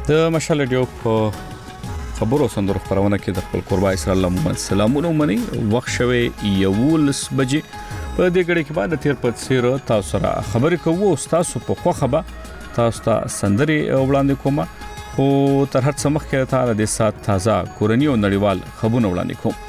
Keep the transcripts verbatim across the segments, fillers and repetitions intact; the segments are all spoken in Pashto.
د مشال ډیو په خبرو سندرو خبرونه کې د خپل قربا اسرائیل محمد سلامونه مني وخت شوي یولس بجې په دې غړي کې بعد تیر په سیر تاسو سره خبرې کوو تاسو په خوخه به تاسو ته سندري وړاندې کوم او تر هر څه مخکې ته د سات تازه کورنی او نړیوال خبرونه وړاندې کوم.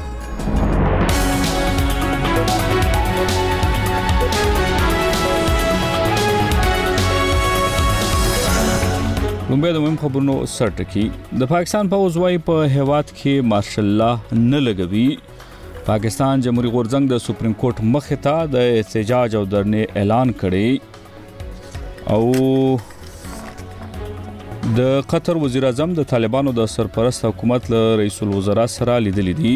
لومبه د مهم خبرونو سرټکی د پاکستان پوځ وايي په هیواد کې مارشل الله نه لګوي. پاکستان جمهوریت غورځنګ د سپریم کورټ مخې ته د احتجاج او درنې اعلان کړی او د قطر وزیر اعظم د طالبانو د سرپرست حکومت له رئیس الوزرا سره لیدلې دي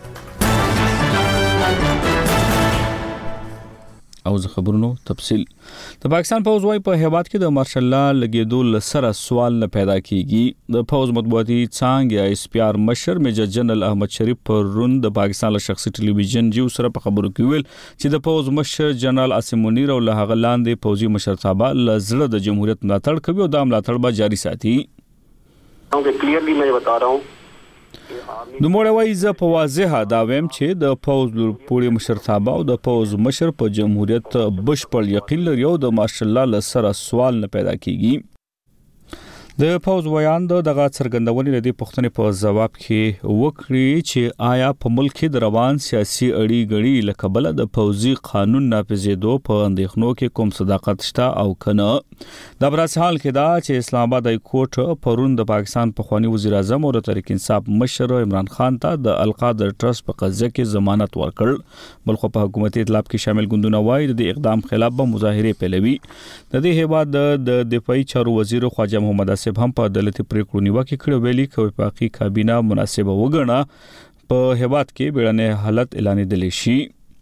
او ز خبرونو تفصیل. د پاکستان پوځ وايي په هیواد کې د مارشل الله لګیدو لسره سوال نه پیدا کیږي. د پوځ مطبوعاتي څانګه یا اس پی آر مشر میجر جنرال احمد شریف پرون د پاکستان له شخصي ټلویزیون جیو سره په خبرو کې ویل چې د پوځ مشر جنرال عاصم منیر او له هغه لاندې پوځي مشرتابه لزړه د جمهوریت ملاتړ کوي او د ملاتړ به جاری ساتي. اوکې کلیرلی مې بتا رہا ہوں نو موږ وایي زه په واضح دا ویم چې د پوز پوری مشرتابه او د پوز مشر په جمهوریت بشپړ یقین لري او د مارشل الله لسره سوال نه پیدا کیږي. د پوز ویان دغه څرګندونې لري پښتنې په جواب کې وکړي چې آیا په ملک کې د روان سیاسي اړي غړي لکه بل د پوزي قانون نافذېدو په اندېښنو کې کوم صداقت شته او کنه. د برس حال کې دا چې اسلام آباد های کورټ پرون د پاکستان په خواني وزیر اعظم او تحریک انصاف مشر عمران خان ته د القادر ټرست په قضیه کې ضمانت ورکړ. بلخو په حکومتي اطلاع کې شامل ګوندونه وایي د اقدام خلاف به مظاهره پیلوي. د دې هیواد د دفاعي چارو وزیر خواجه محمد اسف هم په عدالتي پریکړو نیوکه کړې ویلي کوي پاکي کابینه مناسبه وګڼه په هیواد کې بیړنی حالت اعلان دي شي.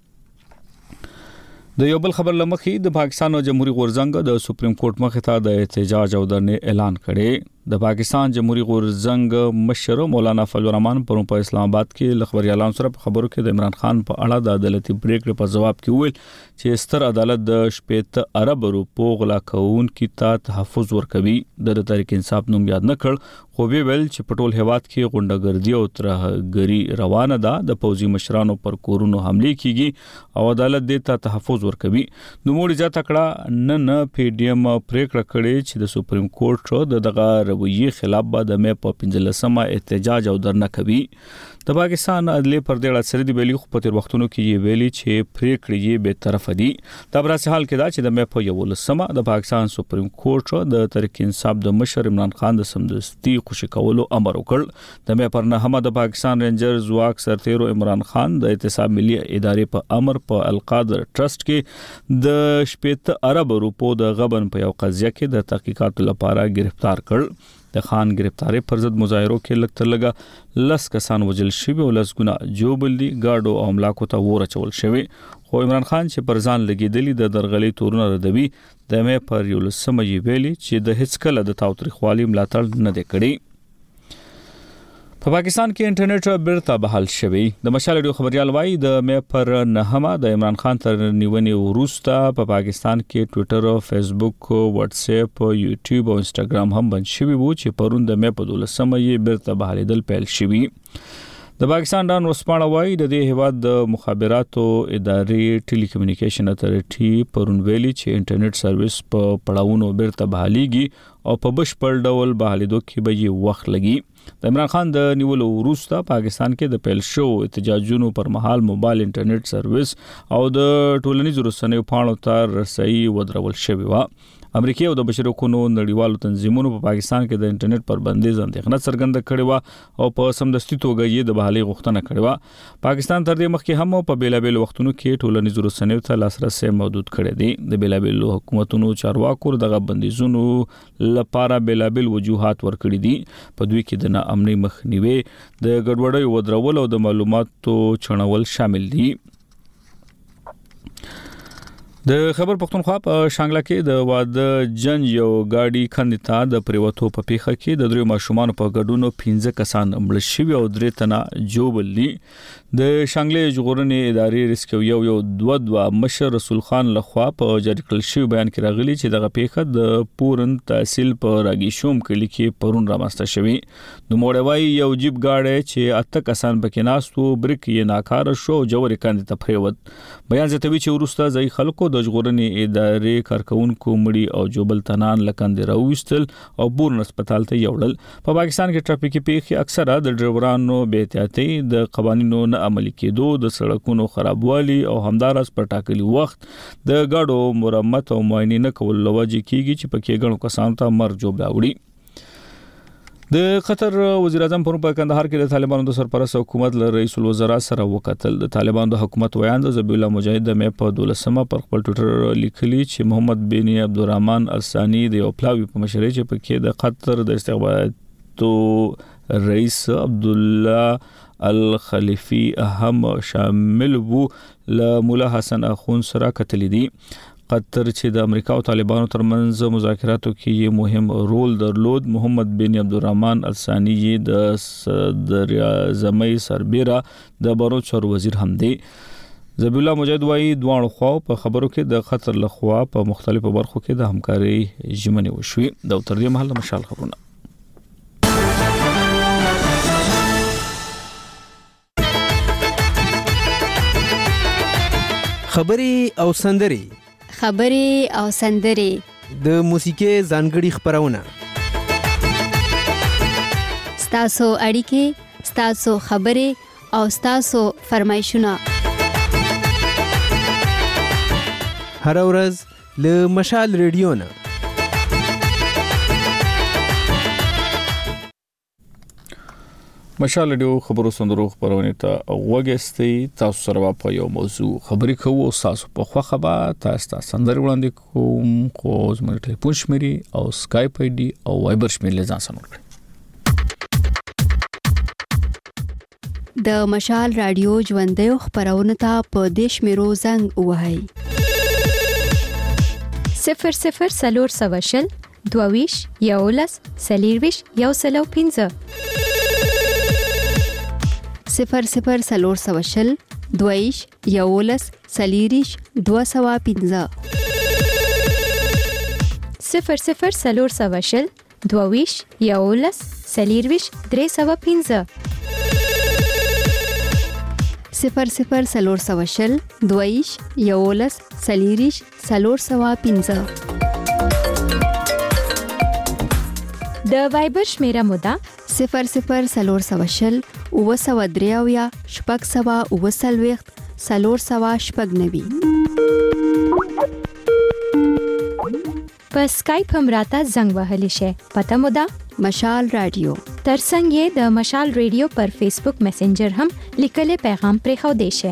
د یو بل خبر لمخې د پاکستان جمهوریت غورځنګ د سپریم کورټ مخې ته د احتجاج او درنې اعلان کړي. د پاکستان جمهوریت غورځنګ مشر مولانا فضل الرحمن پرون په اسلام آباد کې خبريالانو سره په خبرو کې د عمران خان په اړه د عدالتي پریکړې په جواب کې ویل چې ستر عدالت د شپږ ارب روپو غلا کوونکو ته تحفظ ورکوي. د تحریک انصاف نوم یاد نه کړ خو به ویل چې په ټول هیواد کې غونډګردي او ترهګری روانه ده. د پوځي مشرانو پر کورونو حمله کیږي او عدالت دې ته تحفظ ورکوي. نو موږ ځا تکړه نه نه پی ډی ایم پریکړه کړې چې د سپریم کورټ د دغه رویه خلاف به د مې په پنځلسمه احتجاج او درنه کوي. د پاکستان عدلیه پر دې اړه سره دی ویلي خو په تیر وختونو کې یې ویلي چې پریکړې یې به طرف دي. دا برس حال کې دا چې د مې په یولسمه د پاکستان سپریم کورټ د تحریک انصاف د مشر عمران خان د سمدستي خوشی کولو امر وکړ. د مې پر نه د پاکستان رینجر ځواک سرتیرو عمران خان د احتساب ملي ادارې په امر په القادر ټرست کې د شپږ ارب روپو د غبن په یو قضیه کې د تحقیقات لپاره گرفتار کړ. د خان گرفتاری پر ضد مظاهرو کې لږ تر لږه لس کسان وژل شوي او لس ګونه جوبل دي ګاډو او املاکو ته ورچول شوي. خو عمران خان چې پر ځان لګیدلی د درغلي تورونه ردوي د مې پر یو لسمه یې ویلي چې د هیڅ کله د تاوتریخوالي ملاتړ نه دی کړی. په پاکستان کې انټرنیټ بیرته بحال شوی. د مشال ډیو خبريال وایي د مې پر نهمه د عمران خان تر نیونې وروسته په پاکستان کې ټوئیټر، فیسبوک، واتس اپ، یوټیوب او انستګرام هم بند شوي وو چې پرون د مې په دولسمه یې بیرته بحالېدل پیل شوي. د پاکستان ډان ورسپاڼه وایي د دې هیواد د مخابراتو ادارې ټیلی کمیونیکیشن اتھارټي پرون ویلي چې انټرنیټ سرویس په پړاوونو بیرته بحالېږي او په بشپړ ډول بحالېدو کې به یې وخت لګي. د عمران خان د نیولو وروسته پاکستان کې د پیل شو احتجاجونو پر مهال موبایل انټرنیټ سرویس او د ټولنیزو رسنیو پاڼو ته رسایي ودرول شوې و. امریکای او د بشري حقوقو نړیوالو تنظیمونو په پاکستان کې د انټرنیټ پر بندیز اندېښنه څرګنده کړې و او په سمدستي توګه یې د بحالي غوښتنه کړې و. پاکستان تر دې مخکې هم په بیلابېل وختونو کې ټولنیزو رسنیو ته لاسرسي محدود کړی دی. د بیلابېل حکومتونو چارواکو دغه بندیزونو لپاره بیلابېل وجوهات ورکړي دي. په دوی کې د ناامنۍ مخنیوي، د ګډوډۍ ودرول او د معلوماتو چڼول شامل دي. د خبر پښتونخوا په شانګله کې د واده جن یو گاډي خندتا د پریوتو په پیخه کې د درو ماشومان په ګډونو پنځه کسان مړ شوي او درې تنه جوړلي د شانګله جغورنې ادارې ریسکو یو یو دوه دوه مشر رسول خان لخوا په جاری کړل شوی بیان کې راغلي چې دغه پیخه د پورن تحصیل په راګي شوم کلی کې پرون رامسته شوی د موړوي یو جیب گاډي چې اته کسان پکې ناستو بریک یې ناکاره شو جوړ کاندي ته پریوت بیان زتوی چې ورسته ځای خلکو د ژغورنې ادارې کارکونکو مړي او جوبل تنان لکند راوستل او بورن هسپتال ته یوړل په پاکستان کې ټرافیکي پیښې اکثره د ډرایورانو بے احتیاطي د قوانینو نه عملي کېدو د سړکونو خرابوالي او همدارس پر ټاکلي وخت د ګاډو مرمت او معاینه نه کول لوجه کیږي چې پکې ګڼو کسان ته مرګ جوړ راوړي د قطر وزیر اعظم په په کندهار کې د طالبانو د سرپرست حکومت له رئیس الوزرا سره وکتل د طالبانو د حکومت ویاند ذبیح الله مجاهد د مې په دولسمه پر خپل ټوئیټر لیکلي چې محمد بن عبدالرحمن الثاني د یو پلاوی په مشرۍ چې پکې د قطر د استخباراتو رئیس عبد الله الخلیفي اهم شامل وو له مولا حسن اخون سره کتل دي قطر چې د امریکا او طالبانو ترمنځ مذاکراتو کې یو مهم رول درلود محمد بن عبدالرحمن الثاني د صدر اعظمي سربېره د بروچر وزیر هم دی ذبیح الله مجاهد وايي دوه خو په خبرو کې د قطر لخوا په مختلفو برخو کې د همکاري ژمنې وشوي د تر دې مهال مشال خبرونه خبري او سندري خبري او سندري د موسیقي ځانګړي خبرونه ستاسو اړیکې ستاسو خبري او ستاسو فرمایشونه هر ورځ له مشال ریډیو نه مشال ډیو خبرو سندرو خبرونه ته وګستي تاسو سره په یو موضوع خبرې کوو تاسو په خو خبر تاسو سندري وړاندې کوم خو زموږ ټلیفون شمیري او سکایپ آی ډي او وایبر شمیري ځان سره کړئ د مشال رادیو ژوندې خبرونه ته په دیش میرو زنګ وهاي صفر صفر سلور سواشل دوویش یولس سلیرویش یو سلو پینځه صفر صفر سلور سواشل دویش یولس سلیریش دو سوا پینځه صفر صفر سلور سواشل دوویش یولس سلیرویش درې سوا پینځه صفر صفر سلور سواشل دویش یولس سلیریش سلور سوا پینځه د وایبر شمیره مودا صفر صفر سلور سواشل او سوا دریاویا شپږ سوا او سلويخت سلور سوا شپږ نوي په سکایپ هم راته زنګ وهلی شي پته مودا مشال رادیو ترڅنګ یې د مشال رادیو پر فیسبوک میسنجر هم لیکل پیغام پرې خو دی شي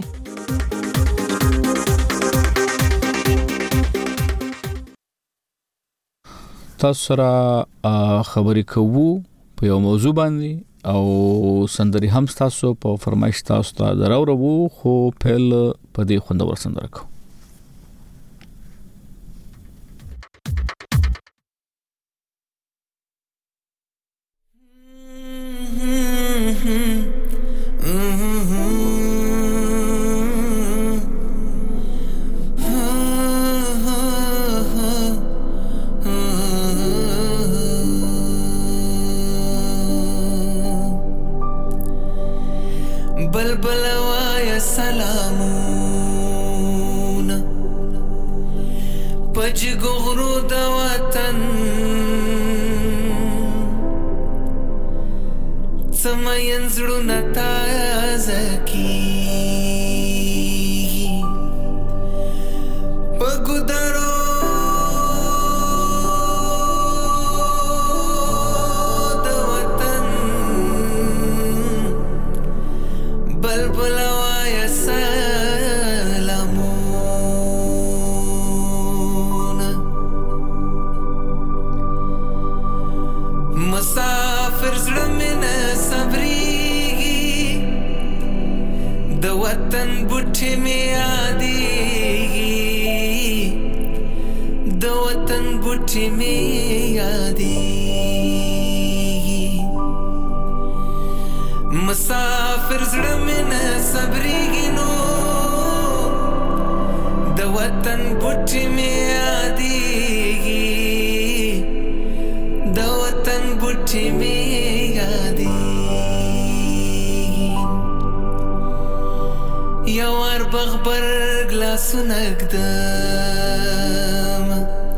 تاسو سره خبرې کوو په یو موضوع باندې او سندري هم تاسو په فرمایش تاسو ته دراوړو خو پهل په دې خوندور سندره کو वतन बुठ में आदी د وطن بوټي مې یادېږي مسافر زړه مې نه صبرېږي نو د وطن بوټي مې یادېږي د وطن بوټي مې یادېږي یو وار بغبر ګلاسونه ږدم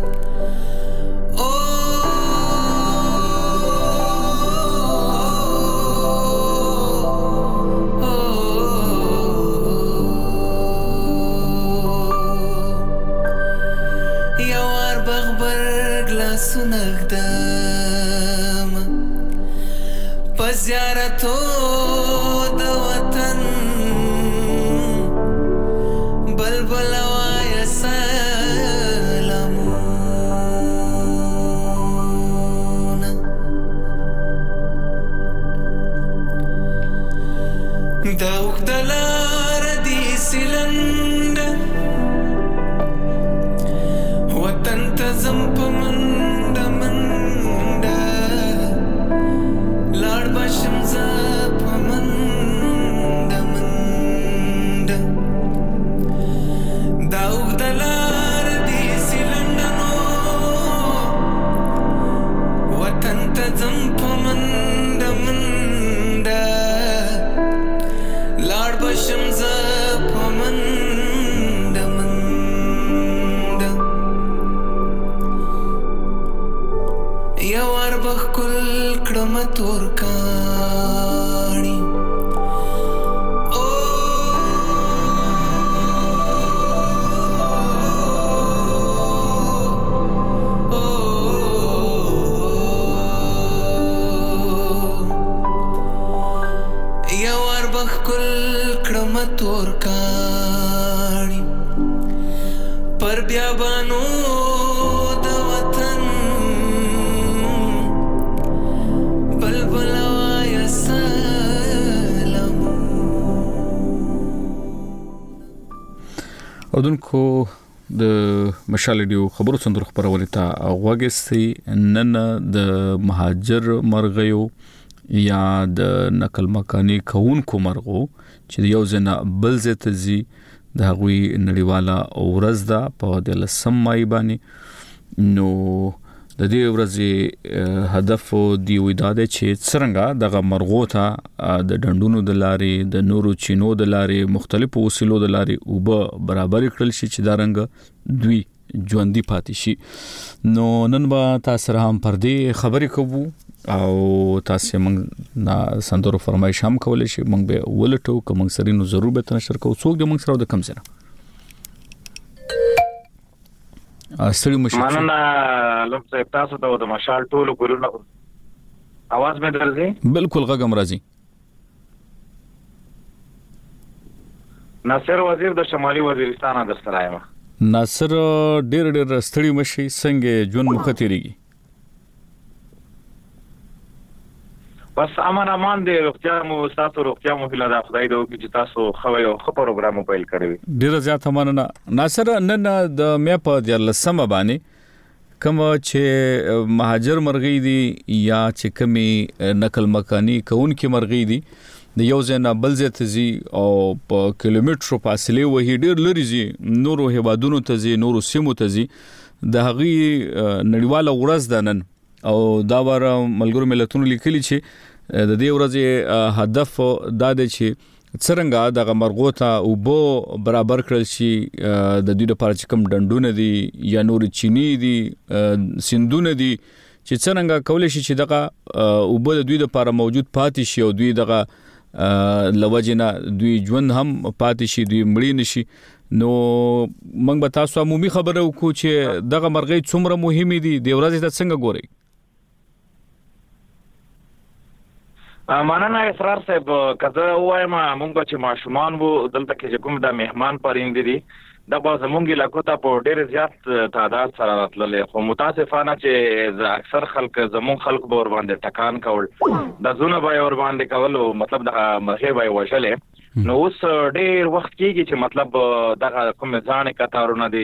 یو وار بغبر ګلاسونه ږدم په زیارتو د وطن بلبل وایا سلامونه دا اوږده لاره دې سیلنډه وطن ته ځم په منډه منډه لاړ به شم زه په منډه منډه دا اوږده لاره دې سیلنډه نو وطن ته ځم په منډه منډه لاړ به شم زه په منډه منډه یو وار به ښکل کړمه تورکاڼي تورکاڼي پر بیابانو د وطن بلبل وایا سلامونه اودونکو د مشال ډیو خبرو سندرو خبرونه ته غوږی نن د مهاجر مرغیو یا د نقل مکانی کونکو مرغو چې یو ځنه بل ځای ته ځي د هغوی نړیواله ورځ ده په دلسم مای باندې نو د دې ورځې هدف دی وداده چې څنګه دغه مرغو ته د ډندونو د لارې د نورو چینو د لارې مختلفو وسیلو د لارې او به برابر کړل شي چې دا رنګ دوی ژوندۍ پاتې شي نو نن به تاسو هم پر دې خبرې کوو او تاسو موږ نا سندرو فرمایش هم کولای شي موږ به ولټو کوم سرینو ضرور به نشر کوو څوک د موږ سره د کم سره استری مشه مننه لمڅه تاسو ته د مشال ټولو ګورونه आवाज مې درځي بالکل غږم راځي ناصر وزیر د شمالي وزیرستان در سره یم ناصر ډېر ډېر ستړي مشي څنګه ژوند مخ تیریږي بس امان امان دې روغتیا مو تاسو روغتیا مو هیله ده خدای دې وکړي چې تاسو خو یو خبر پروګرام پیل کړی ډیر زیات مننه ناصر نن د مې په د لسمه باندې کوم چې مهاجر مرغی دي یا چې کمی نقل مکانی کونکي مرغی دي د یو ځای بل ځای ته ځي او په کیلومترو فاصله وهي ډیر لري ځي نورو هیوادونو ته ځي نورو سیمو ته ځي د هغې نړیواله ورځ ده نن او دا ور ملګرو ملتونو لیکلي چې د دې ورځې هدف دا دی چې څنګه د مرغو ته او بو برابر کړل شي د دې لپاره چې کوم ډندونه دي یا نور چینی دي سندونه دي چې څنګه کولای شي چې دغه او بو د دوی لپاره موجود پاتې شي او دوی دغه لوجنه دوی ژوند هم پاتې شي دوی مړی نشي نو موږ به تاسو عمومي خبره وکړو چې دغه مرغۍ څومره مهمه دي د ورځې ته څنګه ګوري مننه اسرار صاحب کزه وایم مونږ چې ماشومان وو دلته کې کوم د مهمان پرېند دي دا به زمونږ علاقو ته په ډېر زیات تعداد سره راتللې خو متاسفانه چې اکثر خلک زمونږ خلک به ور باندې ټکان کول د زونه به ور باندې کول مطلب د مخې به وشلې نو اوس ډېر وخت کېږي چې مطلب دغه کوم ځان کتارونه دي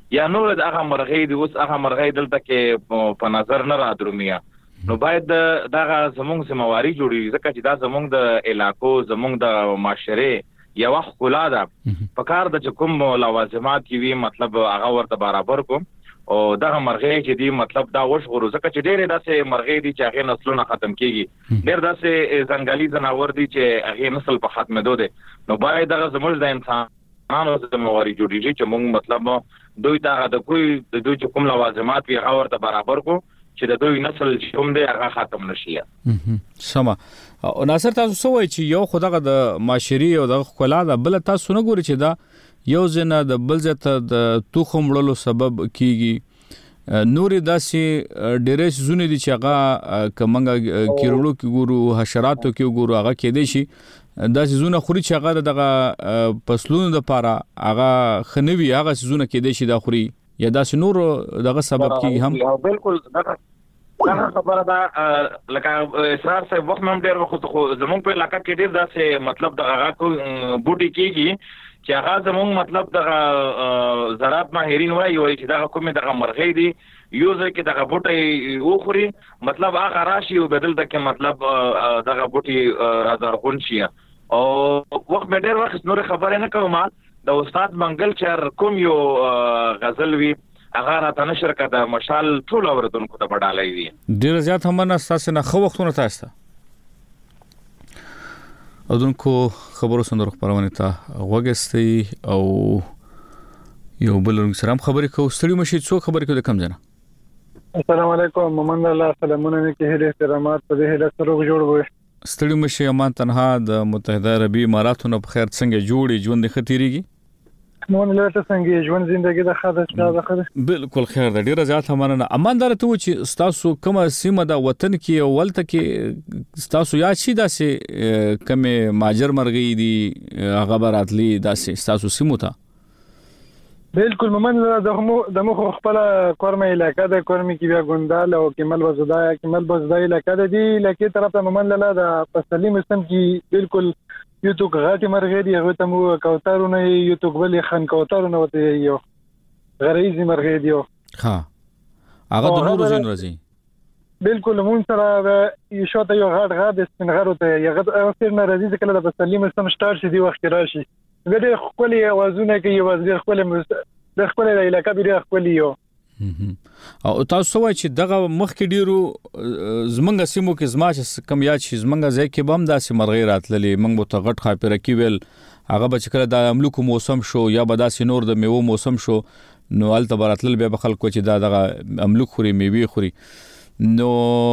یا نور د هغه مرغۍ دی اوس هغه مرغۍ دلته کې په نظر نه را درومیا نو باید دغه زمونږ ذمہواری جوړي ځکه چې دا زمونږ د علاقو زمونږ د معاشره یو خپل ده په کار د کوم لوازمات کې وی مطلب هغه ورته برابر کوم او دغه مرغۍ چې دی مطلب دا وش غرو ځکه چې ډېر داسې مرغۍ دي چې هغه نسلونه ختم کیږي ډېر داسې ځنګلي ځناور دي چې هغه نسل په ختمېدو دي نو باید دغه زموږ د انسانانو ذمہواری جوړیږي چې موږ مطلب دوی ته د کوی د دوی کوم لوازمات وی هغه ورته برابر کو چې د دوی نسل چې کوم دی هغه ختم نشي. سما او ناصر تاسو سوای چې یو خدغه د معاشري او د خپل د بل تاسو نه ګوري چې دا یو زنه د بل ځته د توخم وړلو سبب کیږي نوري داسې ډېرې زونه دي چې هغه کمنګ کیرلو کې ګورو حشراتو کې ګورو هغه کې دي شي داسې زونه خوري چې هغه دغه فصلونو د پاره هغه خنوي هغه زونه کې دي شي دا خوري یا داسې نور دغه سبب کیږي هم بالکل دا خبره ده لکه اسرار صاحب وخت هم ډېر وخت خو زمونږ په علاقې کې ډېر داسې مطلب دغه کو بوټي کیږي چې هغه زمونږ مطلب دغه زراعت ماهرین وایي وایي چې دغه کومه دغه مرغۍ دي یو ځکه دغه بوټي وخوري مطلب هغه راشي او بدل دغه مطلب دغه بوټي راځرغون شي او وخت مې ډېر وخت نور خبره نه کوم د استاد منګل چر کوم یو غزل وی هغه راته نشر کړه مشال ټول اوردونکو ته بډالای وی ډیر زیات هم نه اساس نه خو وختونه تاسو اودونکو خبرو سندرو خبرونه ته وګستي او یو بل سلام خبرې کو ستړي مشي څو خبرې کو د کم جنا السلام علیکم محمد الله سلامونه کې هډه احترامات په دې هډه سره جوړ وي ستړي مشي امان تنها د متحده عربی اماراتونو په خیر څنګه جوړي ژوند خطرېږي مون له څنګه ژوند ژوندۍ د خاطر د خاطر بالکل خیر د ډیره زیات همانه اماندار ته و چې تاسو کومه سیمه د وطن کې ولته کې تاسو یا شي داسې کومه ماجر مرغۍ دي هغه براتلی داسې تاسو سیمه ته بالکل ممن د مو د مخ خپل کورمه علاقې د کورمه کې بیا ګوندال او کمل وزدای کمل وزدای علاقې دی لکه طرف ته ممن له د پسلیم سم کې بالکل یو تو غاټي مرغې دی هغه ته مو کوتارونه یو تو بل خان کوتارونه وته یو غریزي مرغې دی ها هغه د نور زین راځي بالکل مون سره یو شاته یو غاټ غاټ سپین غرو ته یو غاټ نه راځي کله د پسلیم سم سٹارټ شي دی وخت راشي ګډه خپل اوازونه کوي وزیر خپل د خپل علاقې بیا خپل یو او تاسو وایي چې دغه مخ کې ډیرو زمنګ سیمو کې زما چې کم یاد شي زمنګ ځای کې بم داسې مرغۍ راتللې موږ ته غټ خاپره کې ویل هغه به چې کله د املوکو موسم شو یا به داسې نور د میوه موسم شو نو الته براتل بیا به خلکو چې دا دغه املوک خوري میوه خوري نو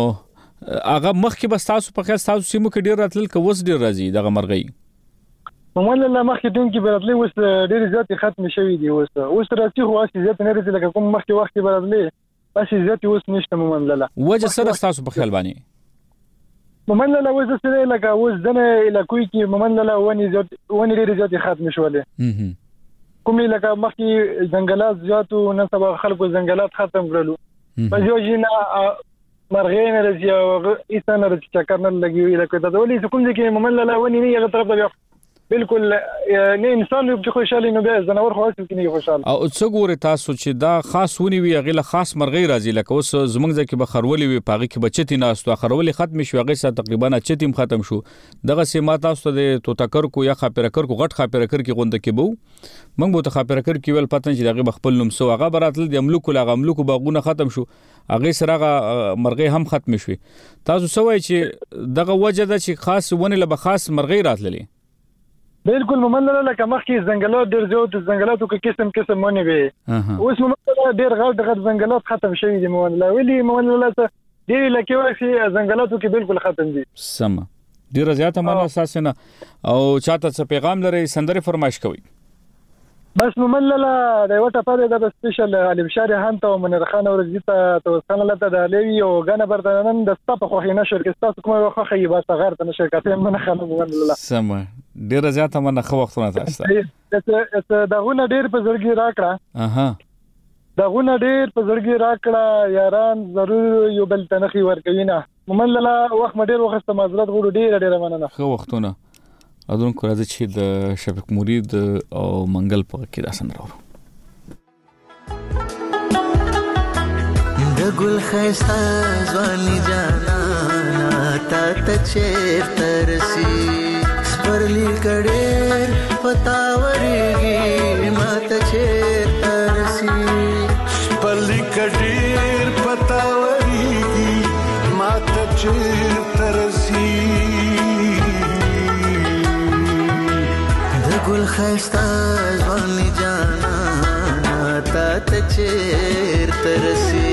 هغه مخ کې بس تاسو په خاص تاسو سیمو کې ډیر راتلل که وس ډیر راځي دغه مرغۍ ممن له مخکې دون کې براتلی وس ډېر زیات ختم شوی دی وس وس راځي خو اسی زیات نه راځي لکه کوم مخکې وخت براتلی اسی زیات وس نشته ممن له وجه سره تاسو په خیال باندې ممن له وس سره لکه وس دنه علاقوي کې ممن له ونی زیات ونی ډېر زیات ختم شولې کومې لکه مخکې ځنګلات زیات او نن سبا خلکو ځنګلات ختم کړلو په یو جنا مرغې نه راځي او ایسه نه راځي چې کار نه لګي لکه دا ولې کوم ځکه ممن له ونی نه یو طرف ته بالکل نه انسان یو چې خوشاله نه به زناور خو اصل کې نه خوشاله او څو ګوره تاسو چې دا خاص ونی وی غیله خاص مرغۍ راځي لکه اوس زمنګ ځکه به خرولې وی پاغي کې بچتی ناستو خرولې ختم شو هغه سره تقریبا چتیم ختم شو دغه سیمه تاسو د توتکر کو یا خاپره کر کو غټ خاپره کر کې غونډه کې بو موږ به خاپره کر کې ول پاتن چې دغه خپل نوم سو هغه براتل د املوک لا املوک باغونه ختم شو هغه سره مرغۍ هم ختم شوي تاسو سوای چې دغه وجه ده چې خاص ونه له خاص مرغۍ راتللې بالکل ممن له لکه مخکې ځنګلات ډېر زیات ځنګلاتو کې قسم قسم مونږ به اوس ممن له ډېر غړ غړ ځنګلات ختم شوي دي ممن له ویلي ممن له ډېر لکه وایي ځنګلاتو کې بالکل ختم دي سم ډېر زیات معنا اساس نه او چاته څه پیغام لري سندره فرمایش کوي بس ممن له د وټه پاره د سپیشل علي بشاري هانته او منیر خان ورزيته توسنه لته د لوي او غنه بردانن د سپه خو خینه شرکت تاسو کومه خو خي با صغیر ته شرکت من خانه ممن له سم ډیر زیاته من خو وختونه تاسو ته دغه ډیر په زړګي راکړه اها دغه ډیر په زړګي راکړه یاران ضرور یو بل تنخي ورکوینه ممن له وخت ډیر وخت معذرت غوړو ډیر ډیر مننه خو وختونه اذن کو راځي چې د شفیق مرید او منګل په کې دا سندره د ګل خيستا ځواني جانانا تا ته چیرته رسي سپرلی کډېر پتاورېږي ما ته چیرته رسي سپرلی کډېر پتاورېږي ما ته چیرته رسي د ګل خيستا ځواني جانانا تا ته چیرته رسي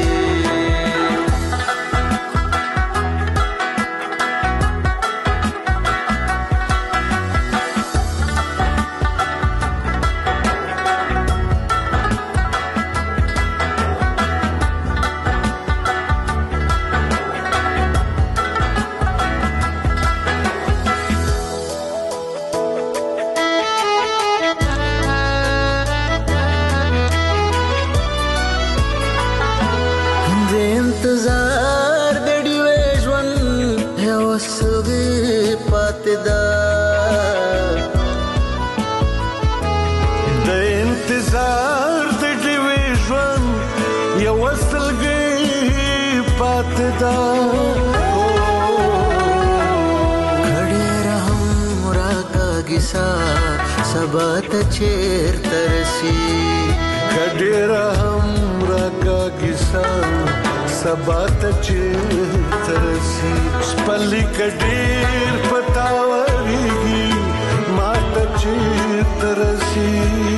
انتظار د ډیوې ژوند یو سوي پاتې ده د انتظار د ډیوې ژوند یو سلګي پاتې ده کډېر هم راکاږي سا سبا ته چیرته رسي کډېر هم راکاږي سا سبا ته چیرته رسي سپرلی کډېر پتاورېږي ما ته چیرته رسي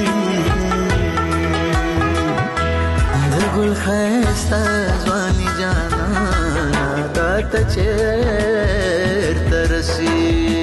د ګل خيستا ځواني جانانا تا ته چیرته رسي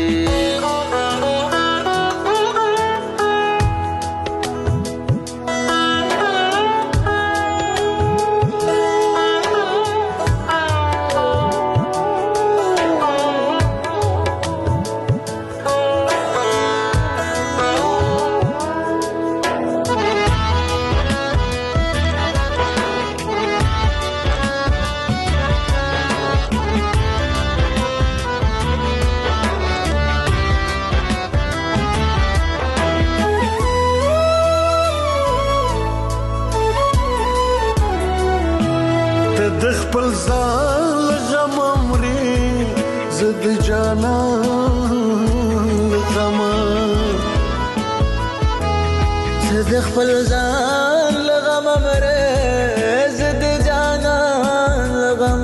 د خپل ځان غم مري زد جانان غم د خپل ځان غم مري زد جانان غم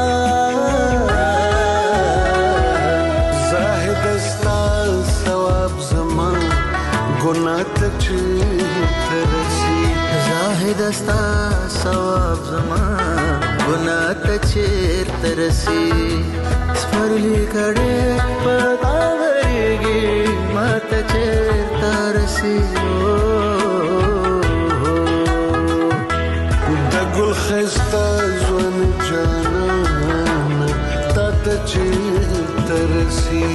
زاهد استا ثواب زمان ګناه ته چیرته رسي زاهد استا ثواب زمان ګناه ته چیرته رسي سپرلی کډېر پتاورېږي ما ته چیرته رسي د ګل خيستا ځواني جانانا تا ته چیرته رسي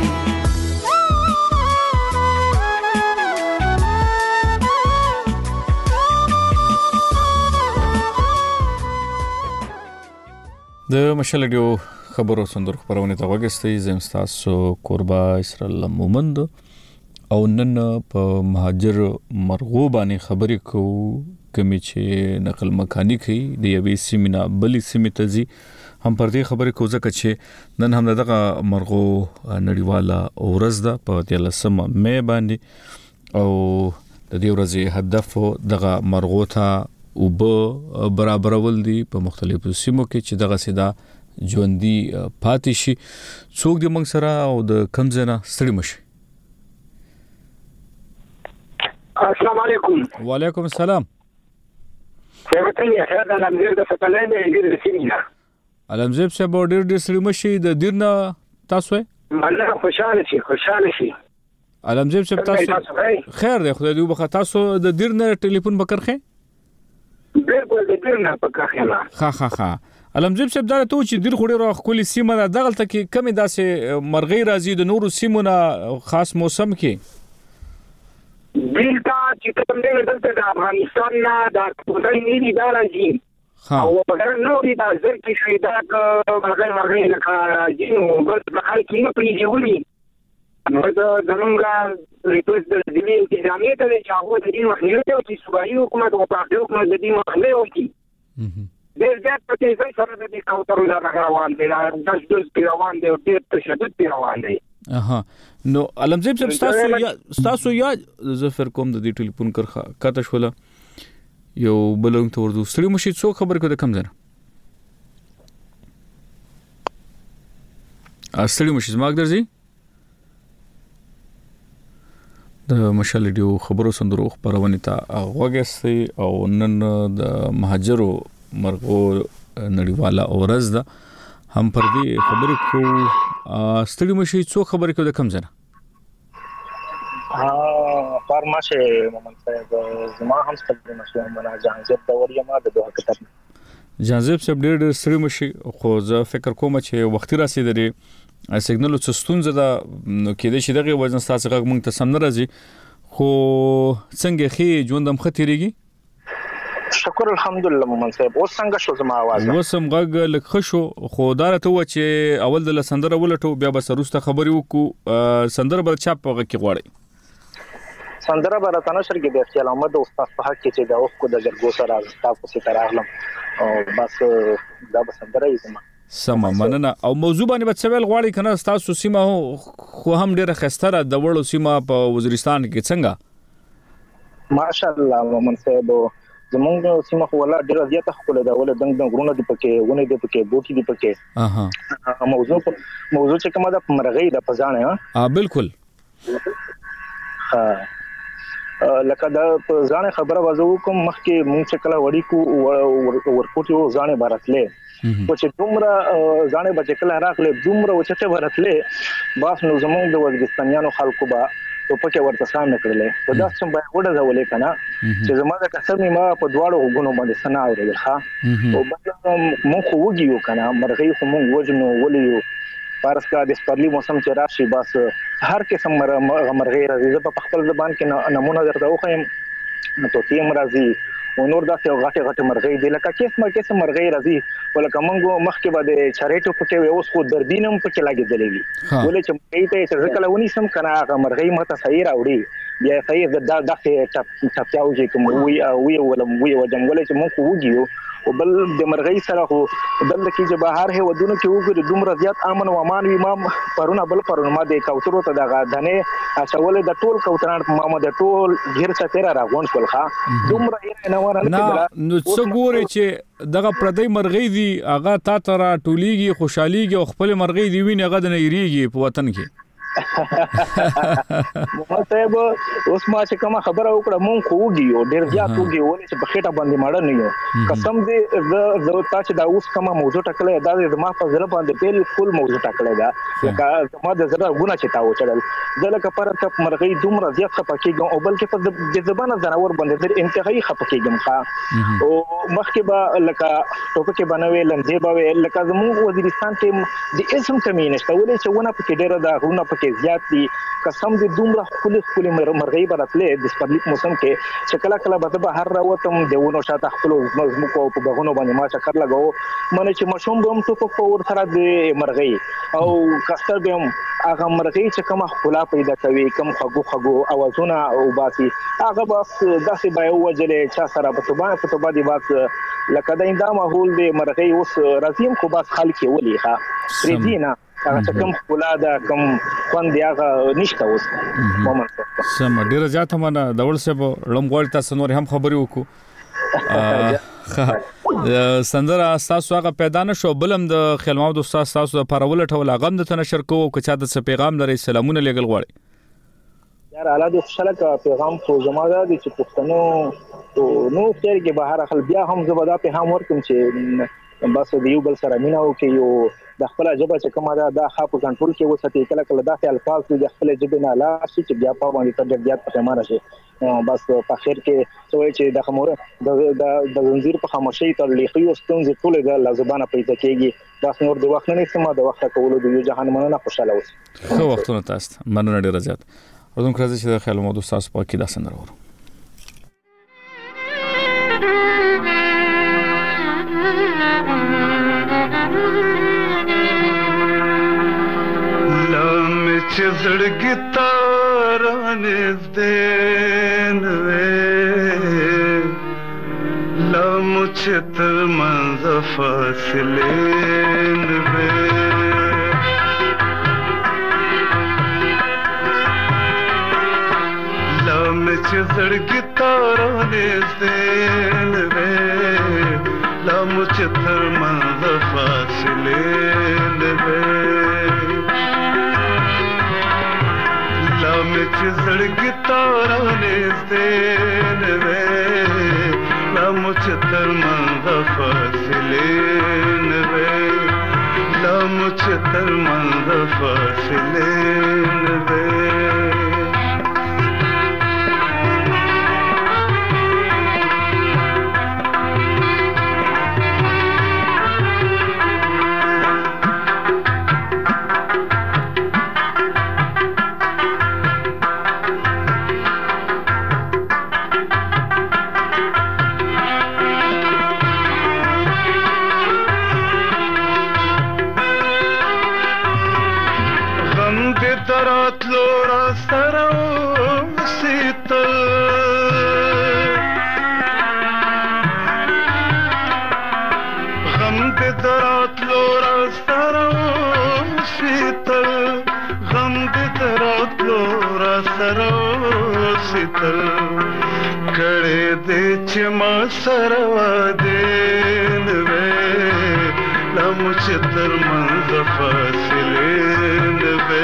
د مشلډیو خبرو سندر خبرونه ته وګستې زم تاسو قربا اسرائیل مومند او نن په مهاجر مرغو باندې خبرې کو کمی چې نقل مکانی کوي د یوې سیمینا بلی سیمې ته ځي هم پر دې خبرې کو ځکه چې نن هم دغه مرغو نړیواله ورځ ده په تلسمه مې باندې او د دې ورځې هدف دغه مرغو ته او به برابرول دي په مختلفو سیمو کې چې دغه سیدا ژوندۍ پاتې شي څوک د موږ سره او د کمزنه ستړي مشي السلام علیکم وعلیکم السلام څنګه یې خیر د لمزیر د فتلین د انګلیس سیمینا علمزیب صاحب ډیر ډیر ستړي مشي د دیرنا تاسو الله خوشاله شي خوشاله شي علمزیب صاحب تاسو خیر دی خدای دې وبخښه تاسو د دیرنا ټلیفون بکرخه بالکل د دیرنا بکرخه ها ها ها علمزیب صاحب دا ته چې دیر خوري راخ کولی سیمه دغه ته کې کمی داسې مرغۍ راځي د نورو سیمونه خاص موسم کې دلته چې کوم دی دلته د افغانستان نه د کوټای نیلی دا راځي او په هر نوې د ځکه چې دا مرغۍ مرغۍ نه راځي نو بس په حال کې نه پریږدي نو دا زمونږه ریپورت د دې انتظامیه ته چې هغه د دې مخنیوي ته چې صوبایي حکومت او پاکستان حکومت د دې مخنیوي وکړي ډېر زیات په تیزۍ سره د دې کوترو دا روان دی دا دس دس پی روان دی ډېر تشدد پی روان دی. اها نو علمزیب صاحب تاسو یا تاسو یا زفر کوم د دې ټلیفون کرخه کاته شوله یو بلنګ تور دو ستړي مشي څو خبر کو د کم زنه اصلي مشي زماګ درځي د مشال دیو خبرو سندرو خبرونه تا غوګسي او نن د مهاجرو مرغو نړیواله اورز ده هم پر دې خبرې کو ستړي مشي څو خبرې کو د کم زنه ها فارماشه محمد صاحب زما هم ستړي مشي منا جانزب د وریا ما د دوه کتاب جانزب صاحب ډېر ستړي مشي خو زه فکر کوم چې وختي راسیدري سیګنل څه ستونزه ده نو کېدې شي دغه وزن تاسو غږ مونږ ته سم نه راځي خو څنګه خې ژوندم خطرېږي شکر الحمدلله محمد صاحب اوس څنګه شو زما आवाज وسم غږ لک خشو خو دارته و چې اول د سندره ولټو بیا به سروسته خبري وکړو سندره بل چاپ غږ کې غواړي سندره به راته نشر کې د خیال احمد استاد په حق کې چې دا اوس کو د جرګو سره تاسو څخه راغلم او بس دا به سندره یې زما سم مننه او موضوع باندې به څه ویل غواړي کنه تاسو سیمه خو هم ډیره خستره د وړو سیمه په وزیرستان کې څنګه ماشاءالله محمد صاحب زمونږ سیمه خو ولا ډیره زیاته خپل دا ول دنګ دنګ غرونه دي پکې ونه دي پکې بوټي دي پکې اها موضوع موضوع چې کومه د مرغۍ د پزانه ها بالکل ها لکه دا ځانه خبره وځو کوم مخکې مونږ چې کله وړي کو ورکوټي و ځانه بارتلې او چې دومره ځانه بچ کله راغله دومره وچته ورتلې باس نو زمونږ د وزګستانیانو خلکو با په پکې ورته سامنے کړلې په داس چې به وډه ځولې کنه چې زموږ قسم ما په دواړو غونو باندې سنا اورېدل ښا او بل مونږ خو وګیو کنه مرغۍ خو مونږ وجنو ولیو پارس کا د سپرلی موسم چې راشي بس هر قسم مرغۍ راځي په خپل زبان کې نمونه درته وخایم نو ته تیم راځي او نور داسې غټه غټه مرغۍ دی لکه کیسه کیسه مرغۍ راځي ولکه مونږ مخکې باندې چاریټو پکې اوس خو دردینم پکې لګېدلې وي ولې چې مرغۍ ته چې ځکه لونی سم کنه هغه مرغۍ ماته صحیح راوړي بیا صحیح دا داسې ټپ ټپیاو چې کوم وی وی ولم وی وجم ولې چې مونږ وګیو او بل د مرغۍ سره خو بل کې چې بهر هي ودونه کې وګړي دومره زیات امن او امان وي ما پرونه بل پرونه ما د کوترو ته دغه دنه اچول د ټول کوتران په ما د ټول غیر څه تیر راغون شول ښا دومره یې نه ورانه نو څه ګوري چې دغه پردی مرغۍ دی هغه تا تر ټولېږي خوشحاليږي او خپل مرغۍ دی ویني هغه د نېریږي په وطن کې محمد صاحب اوس ما چې کوم خبره وکړه مونږ خو وګیو ډېر زیات وګیو ولې چې په خېټه باندې ماړه نه یو قسم دې د د تا چې دا اوس کومه موضوع ټکلې دا د ما په زړه باندې پیل فل موضوع ټکلې دا لکه ما د زړه غونه چې تا وچړل ځکه پر ته مرغۍ دومره زیات خپکیږم او بلکې په د زبانه زناور باندې د انتهایی خپکیږم ښا او مخکې به لکه ټوپکې بنوي لمزه به لکه زموږ وزیرستان کې د اسم کمی نشته ولې چې ونه پکې ډېر دا غونه پکې زیات دي قسم دې دومره خپل خپل مرغۍ براتلې د سپرلیک موسم کې چې کله کله به به هر راوتم دیونو شاته خپل زمکو په بغونو باندې ما چکر لګاو مله چې مشوم به هم تو په ور سره د مرغۍ او کستر به هم هغه مرغۍ چې کومه خلا پیدا کوي کوم خغو خغو اوازونه او باسي هغه بس داسې به وجلې چا سره په توبه په توبه دی بس لکه دا انده ماحول دی مرغۍ اوس رازیم خو بس خلک ولي ښا پریدینا هغه کوم خلا دا کوم خوند هغه نشته اوس مومن سم ډیره ځاته منه د ول څه لم غوړ تاسو نور هم خبري وکړو سندره تاسو هغه پیدا نشو بلم د خیال محمد استاد تاسو د پرول ټول غم د تنشر کوو که چا د پیغام لري سلامونه لګل غواړي یار اعلی د خوشاله کا پیغام خو زماده دي چې پښتنو نو خیر کې بهر خل بیا هم زبدا په هم ورکم چې بس دیو بل سره مینا او کې یو د خپل جبه چې کومه دا د خاپ کنټرول کې وساتي کله کله داسې الفاظ د خپل جبه نه لا شي چې بیا په باندې تر ډېر زیات پښیمانه شي بس په خیر کې څوې چې د خموره د د زنجیر په خاموشي تر لیخي او ستونزې ټول د لزبانه پیدا کېږي بس نور د وخت نه سم د وخت کولو د جهان مننه خوشاله اوس خو وختونه تاسو مننه ډیر زیات اردن کړی چې د خیال محمد استاد په کې دا سندره ورو چې زړګي تارانه دین وې لم مجھے تر منز فاصلے نوے لام چزڑ کی تارانے زین وے لام مجھے تر منز فاصلے نوے لام چزڑ کی تارانے زین وے لام مجھے تر منز فاصلے نوے لام مجھے تر منز فاصلے نوے کڑے دے چما سروا دین وے لام مجھے تر منز فاصلے نوے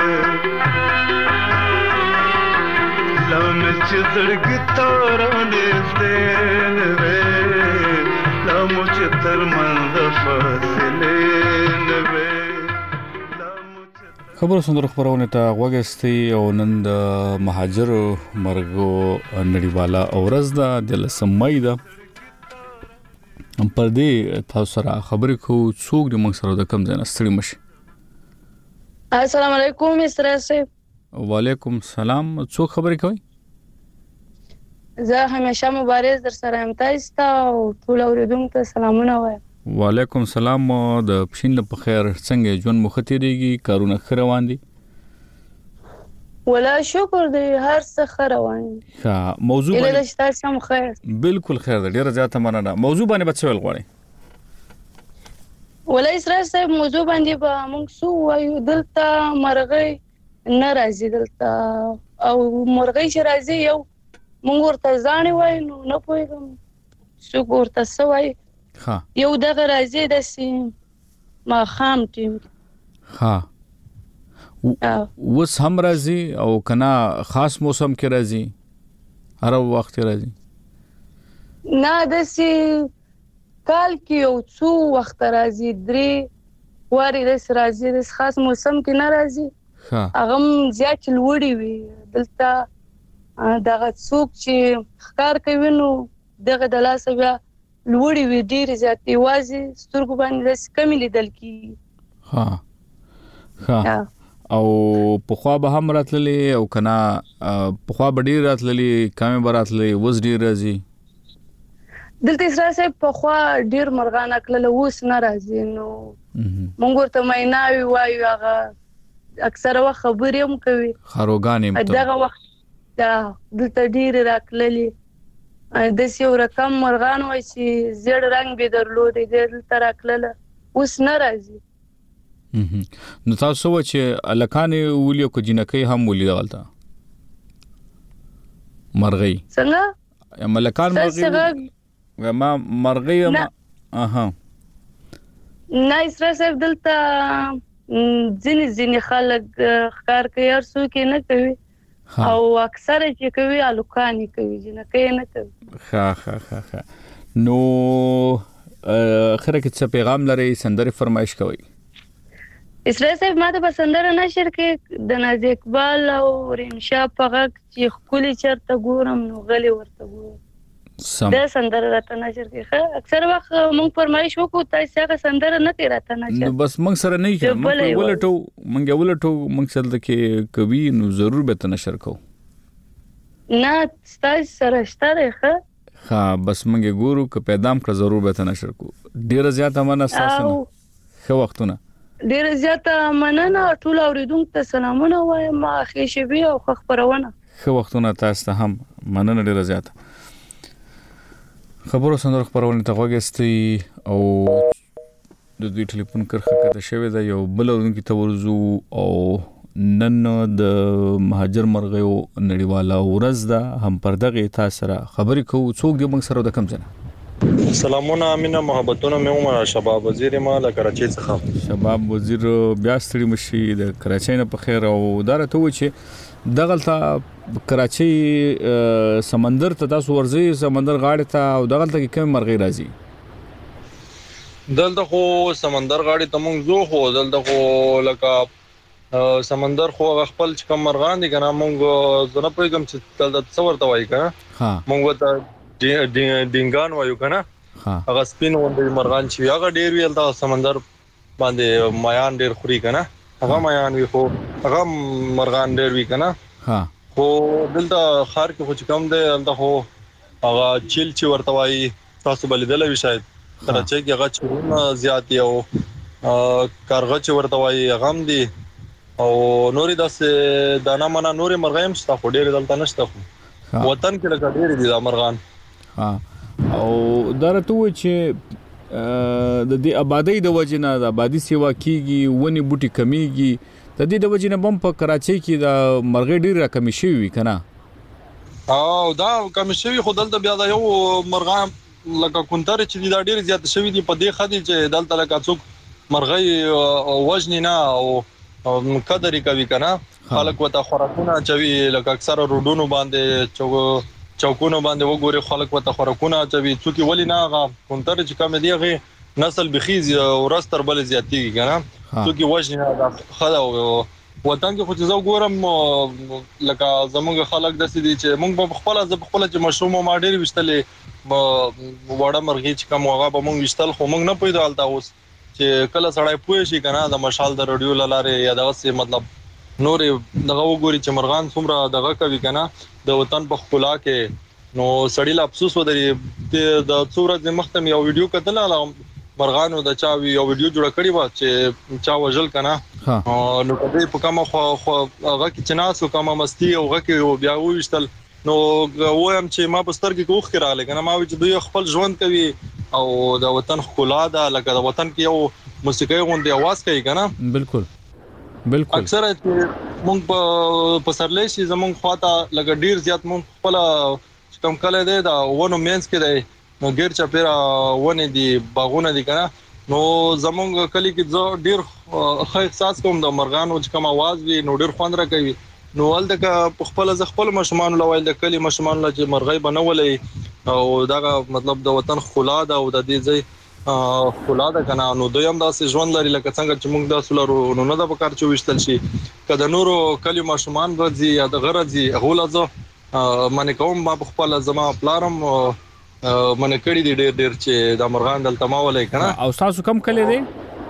لام چزڑ کی تارانے زین وے لام مجھے تر منز فاصلے نوے. خبرو سندرو خبرونه ته غوږستئ او نن د مهاجرو مرګو نړیواله ورځ ده د لسم مې ده پر دې تاسو سره خبرې کوو څوک د موږ سره د کم ځای نه ستړي مشي. السلام علیکم مستر صاحب. وعلیکم السلام. څوک خبرې کوي؟ زه همیشه مبارز در سره یم. تاسو ته او ټول اوریدونکو ته سلامونه وایم. وعلیکم السلام. د پښین په خیر څنګه ژوند مخ تیریږي؟ کارونه ښه روان دي؟ ولا شکر دی هر څه ښه روان دي. ښه موضوع باندې اله تاسو سم خیر. بالکل خیر ده. ډیره زیاته مننه. موضوع باندې به څه ویل غواړئ؟ ولا اسرائیل صاحب موضوع باندې به موږ سو وایو دلته مرغۍ نه راځي دلته او مرغۍ چې راځي یو موږ ورته ځانې وایو نو نه پوهېږم څوک ورته څه وایي. ها یو دغه راځي داسې ماښام ټیم. ها اوس هم راځي او کنا خاص موسم کې راځي هر وخت راځي؟ نه داسې کال کې یو څو وخت راځي درې وارې داسې راځي داسې خاص موسم کې نه راځي. هغه هم زیات لوړې وي دلته دغه څوک چې ښکار کوي نو دغه د لاسه بیا لوړې وي ډېرې زیاتې یوازې سترګو باندې داسې کمې لیدل کېږي. ها ها او پخوا به هم راتللې او که نه پخوا به ډېر راتللې کمې به راتللې اوس ډېر راځي؟ دلته اسرائیل صاحب پخوا ډېر مرغان اکلله اوس نه راځي نو مونږ ورته میناوي وایو هغه اکثره وخت خبرې هم کوي خاروګانې هم دغه وخت دلته ډېرې راکللې داسې یو رقم مرغان وای چې زیړ رنګ به درلودی دلته راکلله اوس نه راځي. نو تاسو و چې الکانې ولیو که جنکۍ هم ولي دغلته مرغۍ څنګه ملکان مرغۍ ما مرغۍ اها نه اسرائیل صاحب دلته ځینې ځینې خلک ښکار کوي هر څوک یې نه کوي او اکثره چې کوي الوکانې کوي جنکۍ نه کوي. ښه ښه ښه ښه نو اخره کې څه پیغام لرئ؟ سندرې فرمایش کوئ. اسرائیل صاحب ما ته به سندره نشر کې د نازي اقبال او رینشا په غږ چې ښکلي چېرته ګورم نو غلې ورته ګورم دا سندره راته نشر کې. ښه اکثر وخت موږ فرمایش وکړو تاسې هغه سندره نه کوي راته نشر نو بس موږ سره نه کوي موږ ولټو موږ ولټو موږ سره کې کوي نو ضرور به ته نشر کوو. نه ستاسې سره شته دی. ښه ښه بس موږ ګورو که پیدام کړه ضرور به ته نشر کوو. ډېره زیاته مننه ستاسو نه. ښه وختونه. ډېره زیاته مننه. ټول اورېدونکو ته سلامونه وایم. ښې شپې او ښه خپرونه. ښه وختونه تاسو ته هم مننه ډېره زیاته. خبرو سندره خبرونه ته وګستي او د دوی ټلیفون کرخه کته شوی دا یو بل ورونکي ته ورزو او نن د مهاجر مرغیو نړیواله ورځ ده هم پر دغه تاسو سره خبرې کوو څوک دی موږ سره د کم ځنه سلامونه امینه محبتونه مې عمر شباب وزیر ما له کراچۍ څخه شباب وزیر بیا ستړي مشي د کراچۍ نه په خیر او دارته و چې دغلته کراچۍ سمندر ته تاسو ورځي سمندر غاړه ته او دغلته کې کوم مرغۍ راځي دلته خو سمندر غاړه ته موږ زو خو دلته خو لکه سمندر خو خپل چې کوم مرغان دي کنه موږ زنه پېګم چې دلته څور ته وای کنه ها موږ ته ډینګان وایو کنه هغه سپین وندې مرغان چې هغه ډیر ویل دا سمندر باندې مایان ډیر خوري کنه هغه مایان وی خو هغه مرغان ډیر وی کنه ها خو دلته خار کې خو کم دی دلته خو هغه چیل چې ورته وای تاسو بل دل وی شاید کراچۍ کې هغه چورونه زیات او کارغه چې ورته وای هغه هم دي او نوري داسې دانا منا نوري مرغایم شته خو ډیر دلته نشته خو وطن کې لکه ډیر دي دا مرغان ها او درته و چې د دې آبادی د وجنه د آبادی سیوا کیږي ونی بوټي کمیږي د دې د وجنه بم په کراچۍ کې د مرغې ډیر کمی شوی کنه او دا کمی شوی خو دلته بیا دا یو مرغان لکه کونتر چې دا ډیر زیات شوی دي په دې خدي چې دلته لکه څوک مرغې وجنی نه او قدر کوي کنه خلک وته خوراکونه چوي لکه اکثر روډونو باندې چوک چوکونو باندې وګوري خلک وته خوراکونه چوي څوک ولی نه غا کونتر چې کم دیغه نسل بخیز ورستر بل زیاتیږي کنه څوک وجه نه خدا وطن کې خو چې زو ګورم لکه زموږ خلک د سې دي چې موږ په خپل ځ په خپل چې مشروم ما ډېر وشتلې وړه مرغي چې کوم هغه به موږ وشتل خو موږ نه پیدالتا اوس چې کله سړی پوي شي کنه د مشال د رادیو لاره یا دغه څه مطلب نورې دغه وګوري چې مرغان څومره دغه کوي کنه د وطن په خلا کې نو سړی لا افسوس ودري د څوره د مختم یو ویډیو کتل مرغانو د چا یو ویډیو جوړ کړی و چې چا وژل کنه نو کله په کومه خو هغه کې چناسو کومه مستی او هغه کې بیا وښتل نو وایم چې ما په سترګې کوخ کړه کنه ما چې دوی خپل ژوند کوي او د وطن خلا ده لکه د وطن کې یو موسیقي غونډه आवाज کوي کنه بالکل بالکل اکثر مونږ په سرلې شي زمونږ خواته لګ ډیر زیات مونږ خپل کم کله دی دا ونه مینس کې دی نو ګیر چا پیرا ونه دی باغونه دی کنه نو زمونږ کلی کې ډیر ښه احساس کوم د مرغانو چې کوم आवाज وی نو ډیر خوند راکوي نو ولته خپل ز خپل مشمان لوال د کلی مشمان لا چې مرغۍ بنولې او دا مطلب د وطن خلا ده او د دې ځای خلا ده کنه نو دویم داسې ژوند لري لکه څنګه چې موږ د سولرو نو نه د پکار چې وشتل شي کله نورو کلی مشمان راځي یا د غرضي غولځه منه کوم ما خپل زما پلارم منه کړی دی ډېر ډېر چې د مرغان دلته ما ولې کنه او تاسو کم کلی دی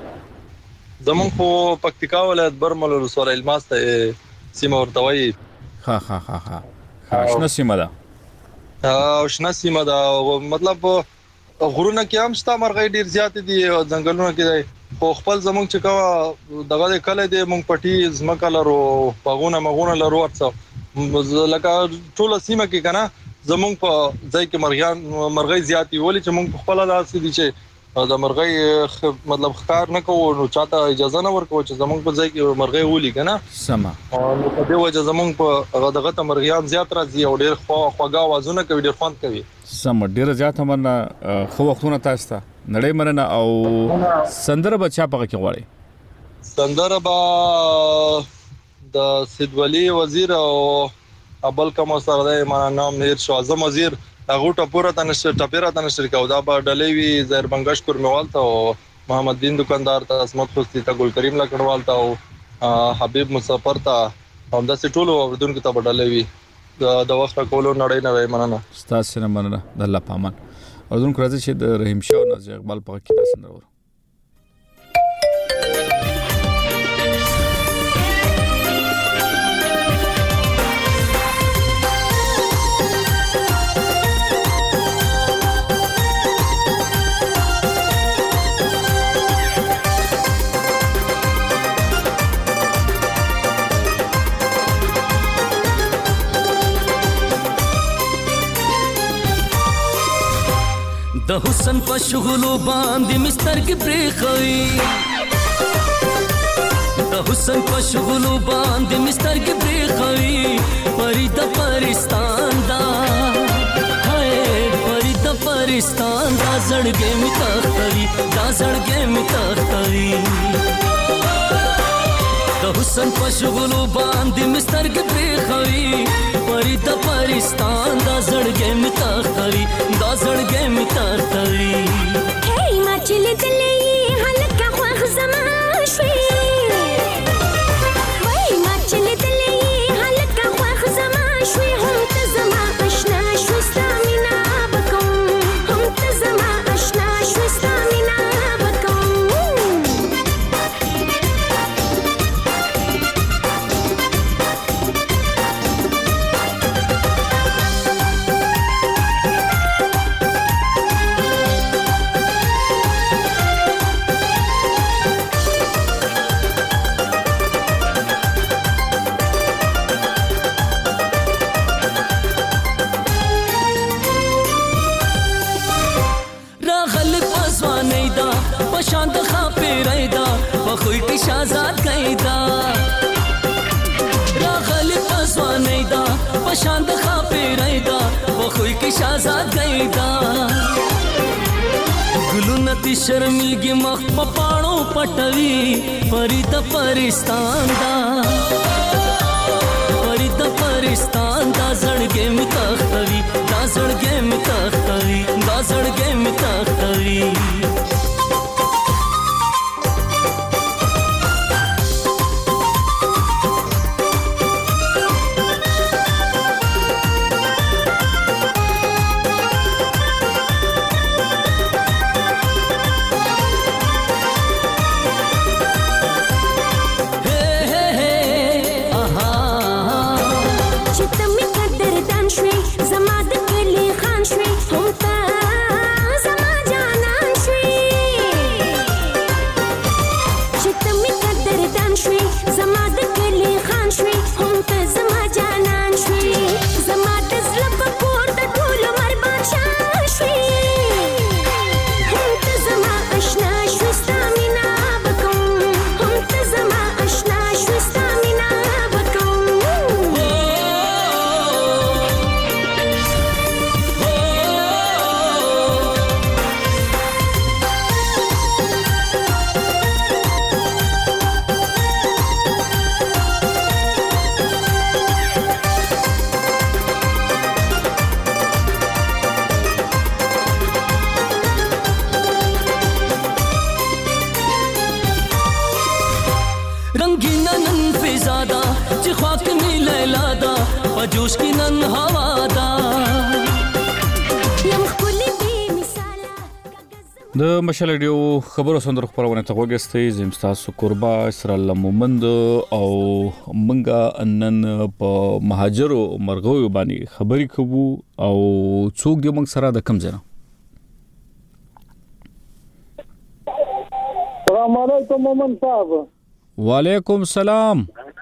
زمون خو پکتیکا ولایت برمل رسول الماس ته سیمه ورتوي ها ها ها ها شنو سیمه ده او شنو سیمه ده مطلب غرونه کې هم شته مرغۍ ډیر زیات دي ځنګلونو کې خو خپل زمونږ چې کا دغه کله دي مونږ پټي زمکه لرو باغونه مغونه لرو ورڅ لکه ټول سیمه کې کنه زمونږ په ځای کې مرغان مرغۍ زیات وي ولې چې مونږ خپل لاسې دي چې د مرغۍ مطلب ښکار نه کوو نو چاته اجازه نه ورکوو چې زمونږ په ځای کې مرغۍ ولي کنه سما نو په دې وجه زمونږ په دغه ته مرغیان زیات راځي او ډیر خواږه आवाजونه کوي ډیر خوند کوي سم ډیر زیات مننه خو وختونه تاسو ته نړۍ مننه او سندره بچا پغه کې غواړي سندره با د سیدولي وزیر او ابل کوم سره د معنا نام نیر شو اعظم وزیر هغه ټپوره تنشر ټپیره تنشر کاو دا با ډلېوي زهر بنگش کور میوالته او محمد دین دکاندار ته اسمت خوستی ته ګل کریم لکړوال ته او حبیب مسافر ته هم د سټولو اوردونکو ته ډلېوي د وخت کولو نړۍ نه مننه ستاسو نه مننه د الله پامان اوردونکو راځي چې د رحیم شاه نازي اقبال په کې تاسو نه ورو د حسن په شغلو باندې مستر کې پریخوي د حسن په شغلو باندې مستر کې پریخوي پری د پرستان دا هاي پری د پرستان دا زړګې می تختوي دا زړګې می تختوي د حسن په شغلو باندې مستر کې پریخوي پری د پرستان دا زړګې می تختوي دا زړګې می تختوي هی ما چل دلې هلکه خوښ زما شوي وای ما چل دلې هلکه خوښ زما شوي هم ته زما آشنا شوي ستا مینا بکوم هم ته زما آشنا شوي ستا مینا بکوم شانت خاپی رایدا بخوی کی شازاد کیدا راغل پسوانی دا بشانت خاپی رایدا بخوی کی شازاد کیدا گلونتی شرمیگی مخ پپاڑو پټوي فرید پرستان دا فرید پرستان دا زړګې می تختوي دا زړګې می تختوي دا زړګې می تختوي جوش کی نن هوا دا د مشال ډیو خبرو سندرو خبرونه ته وګستې زم تاسو قربا اسرائیل مومند او منګه نن په مهاجرو مرغو باندې خبري کوو او څوک دې موږ سره د کم ځای السلام علیکم مومن صاحب وعلیکم السلام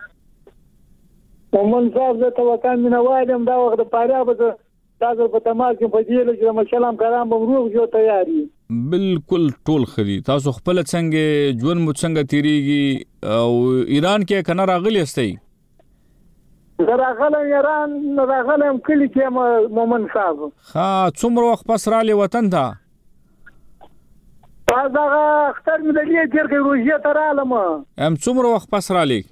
مومن صاحب زه توکل مینه وایم دا وخت پاره به تاسو په تماس کې فضیل چې مشالم کرام مبروک جو تیاری بالکل ټول خري تاسو خپل څنګه ژوند مو څنګه تیریږي او ایران کې کنه راغلی استئ راغلم ایران راغلم کلی کې مومن صاحب ها څومره وخت پس را لې وطن ته تاسو اختر مې د دې تیر کې روزه ترالم ام څومره وخت پس را لې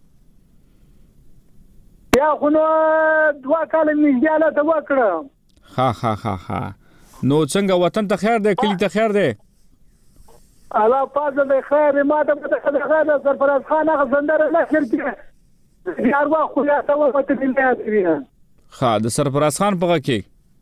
یا خو نو دوا کال میږاله ته وکړه ها ها ها ها نو څنګه وطن ته خیر دی کلی ته خیر دی الله پاک دې خیر ما ته په خیر سرفراز خان هغه زندره نه کړی یار وا خو یا ته وته دې دی ها د سرفراز خان په کې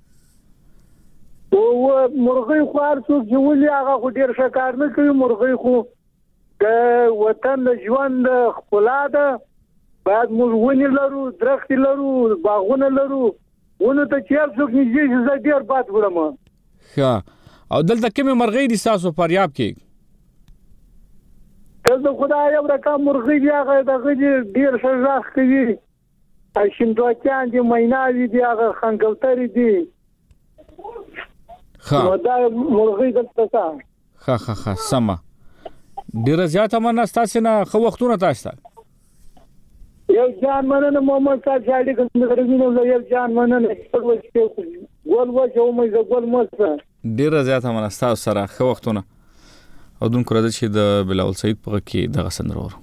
او مرغۍ خوار څو جوړي هغه خو ډیر شکار نه کوي مرغۍ خو د وطن د ژوند خپل ده بعد موږ ونی لرو درخت لرو باغونه لرو ونه ته چیر څوک نږدې زه ډیر باد ګورم ها او دلته کومه مرغۍ دي تاسو پریاب کې کله خدای یو رقم مرغۍ دی هغه دغه ډیر شجاع کوي شیندوکان دي میناوي دي هغه خنګوتري دي نو دا مرغۍ دلته تا ها ها ها سما ډیر زیات مننه تاسو نه خو وختونه تاسو یو جان مننه محمد صاحب شاړي کوم یو جان مننه ګول و چې مې ګول مو ډیر زیات مننه تاسو سره خو وختونه او دون کړه چې د بلاول سعید په کې دغه سندرور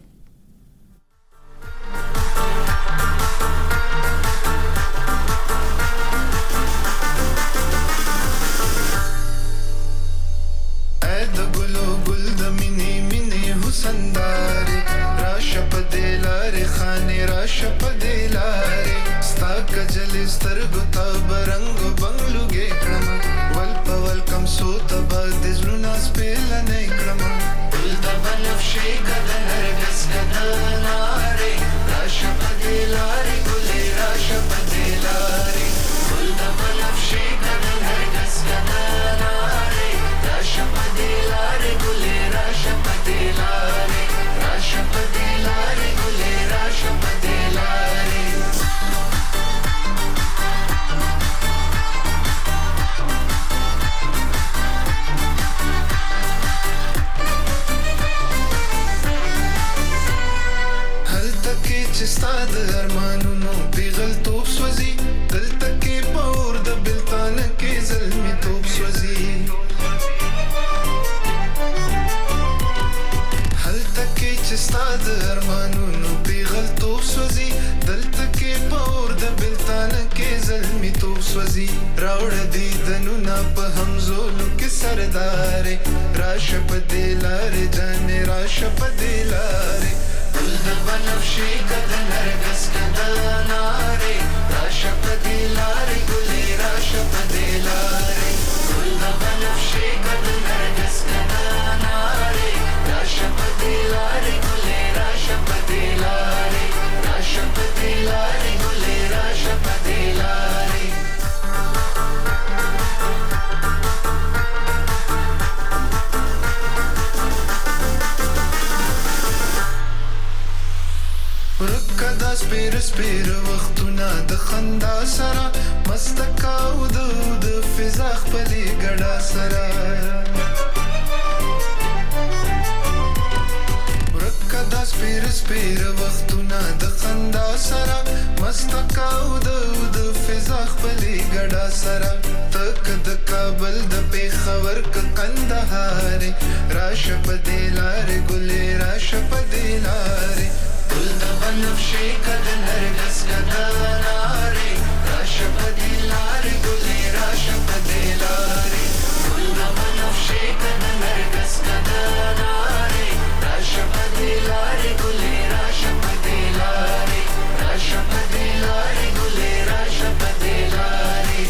سپیر سپیر وختونه د خندا سره مستکاو د فضا خپلې ګډا سره ورکه دا سپیر سپیر وختونه د خندا سره مستکاو د فضا خپلې ګډا سره تک د کابل د پیښور ک کندهار راشه په دې لارې ګلې راشه په دې لارې ګل د بنفشې کد نرګس کدا لارې راشه په دې لارې ګلې راشه په دې لارې ګل د بنفشې کد نرګس کدا لارې راشه په دې لارې ګلې راشه په دې لارې راشه په دې لارې ګلې راشه په دې لارې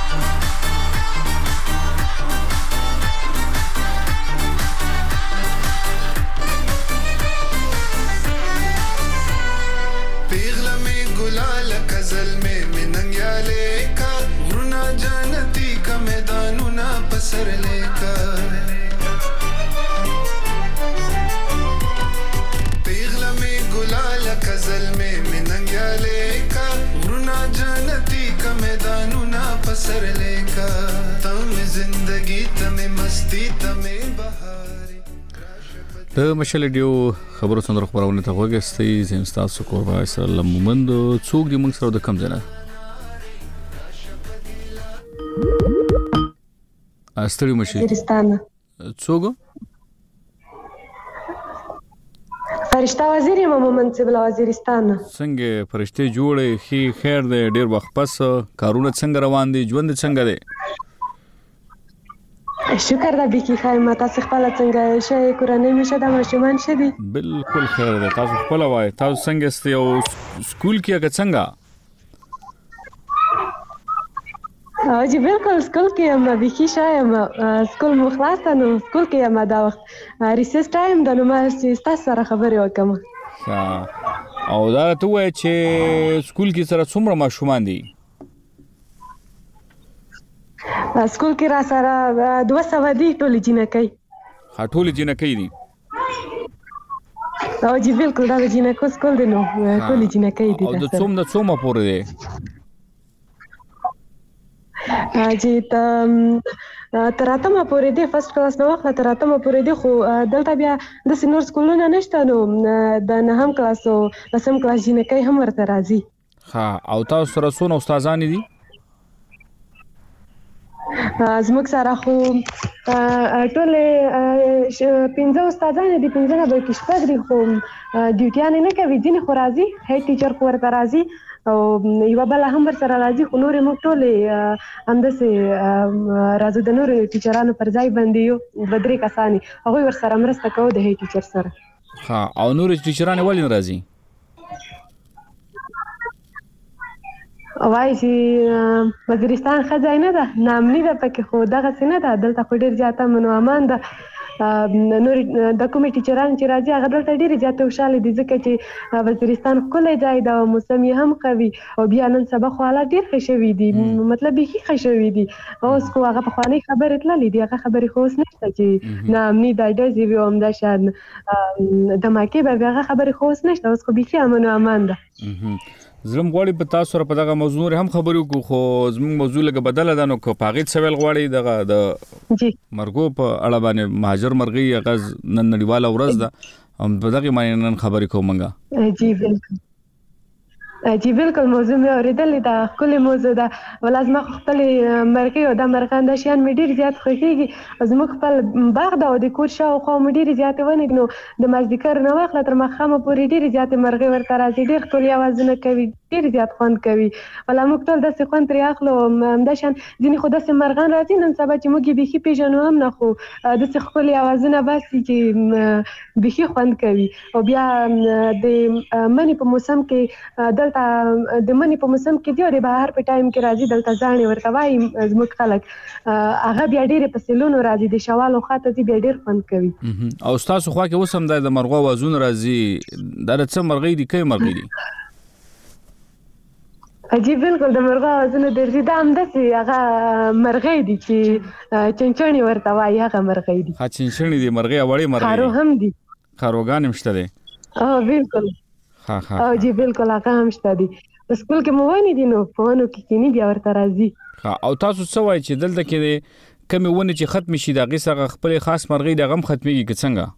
कज़ल में मिनंग्या लेका वरुणा जानती का मैदानुना पसर लेका पिघला में गुलाल कज़ल में मिनंग्या लेका वरुणा जानती का मैदानुना पसर लेका तम जिंदगी तमे मस्ती तमे बहारी د مشل ډیو خبرو څنګه خبرونه ته وګستې زمستا سو قربا سلام مومند څوک دی موږ سره د کم ځنه استری مشي وزیرستان څوک فرشتہ وزیر یم مومند سیبل وزیرستان څنګه فرشته جوړې خي خیر دې ډیر وخت پس کارونه څنګه روان دي ژوند څنګه دی شکر دا بکی خایمه تاسو خپل څنګه شې کورنۍ مشه د ماشومان شدي بالکل خیر ده تاسو خپل وای تاسو څنګه ست یو سکول کې هغه څنګه او جی بالکل سکول کې یم بکی شایم سکول مخلاص نو سکول کې یم دا وخت ریسس ټایم د نو ما تاسو سره خبرې وکم او دا ته وای چې سکول کې سره څومره ماشومان دي سکول کې را سره دوه سوه دي ټول جنکۍ ټول جنکۍ دي او جی بالکل دا جنکو سکول دی نو ټول جنکۍ دي او د څوم د څومه پورې دی جی ته تر اتمه پورې دی فرست کلاس نو واخله تر اتمه پورې دی خو دلته بیا د سینور سکولونه نشته نو د نهم کلاس او لسم کلاس جنکۍ هم ورته راځي. ها او تاسو سره څونه استادان دي؟ زموږ سره خو ټول پنځه استادان دي، پنځه نه بلکې شپږ دي خو ډیوټیانې نه کوي، ځینې خو راځي، هیډ ټیچر خو ورته راځي او یوه بله هم ورسره راځي خو نورې موږ ټولې همداسې راځو د نورو ټیچرانو پر ځای باندې یو دوه درې کسانې هغوی ورسره مرسته کوو د هیډ ټیچر سره. ها او نورې ټیچرانې ولې نه راځي؟ وایي چې وزیرستان ښه ځای نه ده، ناامني ده پکې خو دغسې نه ده، دلته خو ډېر زیات امن و امان ده. نورې د کومې ټیچرانې چې راځي هغه دلته ډېرې زیاتې خوشحالې دي ځکه چې وزیرستان ښکلی ځای ده او موسم یې هم قوي او بیا نن سبا خو حالات ډېر ښه شوي دي، مطلب بیخي ښه شوي دي. اوس خو هغه پخوانۍ خبرې تللې دي، هغه خبرې خو اوس نشته چې ناامني ده، ډزې وي او همداشان دماکې به وي، هغه خبرې خو اوس نشته، اوس خو بیخي امن و امان ده. زلم غواړي په تاسو سره په دغه موضوع هم خبرې وکړو خو زموږ موضوع لږ بدله ده نو که په هغې څه ویل غواړئ دغه د مرګو په اړه باندې مهاجر مرغۍ هغه نن نړیواله ورځ ده په دغې باندې نن خبرې کوو موږ. جی بالکل جی بالکل موضوع مې اورېدلې ده، ښکلې موضوع ده. ولا زما خو خپلې مرغۍ او دا مرغان دا شیان مې ډېر زیات خوښېږي. زموږ خپل باغ ده او د کور شاوخوا مو ډېرې زیاتې ونې نو د مازدیګر نه واخله تر ماښامه پورې ډېرې زیاتې مرغۍ ورته راځي، ډېر ښکلي اوازونه کوي، ډېر زیات خوند کوي. ولا موږ ټول داسې خوند ترې اخلو. همداشان ځینې خو داسې مرغان راځي نن سبا چې موږ یې بیخي پېژنو هم نه خو داسې ښکلي اوازونه باسي چې بیخي خوند کوي. او بیا د مني په موسم کې دلته د مني په موسم کې دی او د بهار په ټایم کې راځي، دلته زاڼې ورته وایي زموږ خلک، هغه بیا ډېرې په سیلونو راځي، د شوالو خواته ځي بیا ډېر خوند کوي. او ستاسو خوا کې اوس هم د مرغو اوازونه راځي، دا د څه مرغۍ دي؟ کومې مرغۍ دي؟ جی بالکل د مرغو اوازونه ډېر دي، دا همداسې هغه مرغۍ دي چې چنچڼې ورته وایي، هغه مرغۍ دي. ها چنچڼې دي مرغۍ او وړې مرغۍ؟ خارو هم دي. خاروګان هم شته دی؟ او بالکل ها ها او جی بالکل هغه هم شته دي. په سکول کې مو ونې دي نو په ونو کې کینی بیا ورته راځي. ها او تاسو څه وایي چې دلته کې کمې ونې چې ختمې شي د هغې څخه خپلې خاص مرغۍ د هغه هم ختمېږي که څنګه؟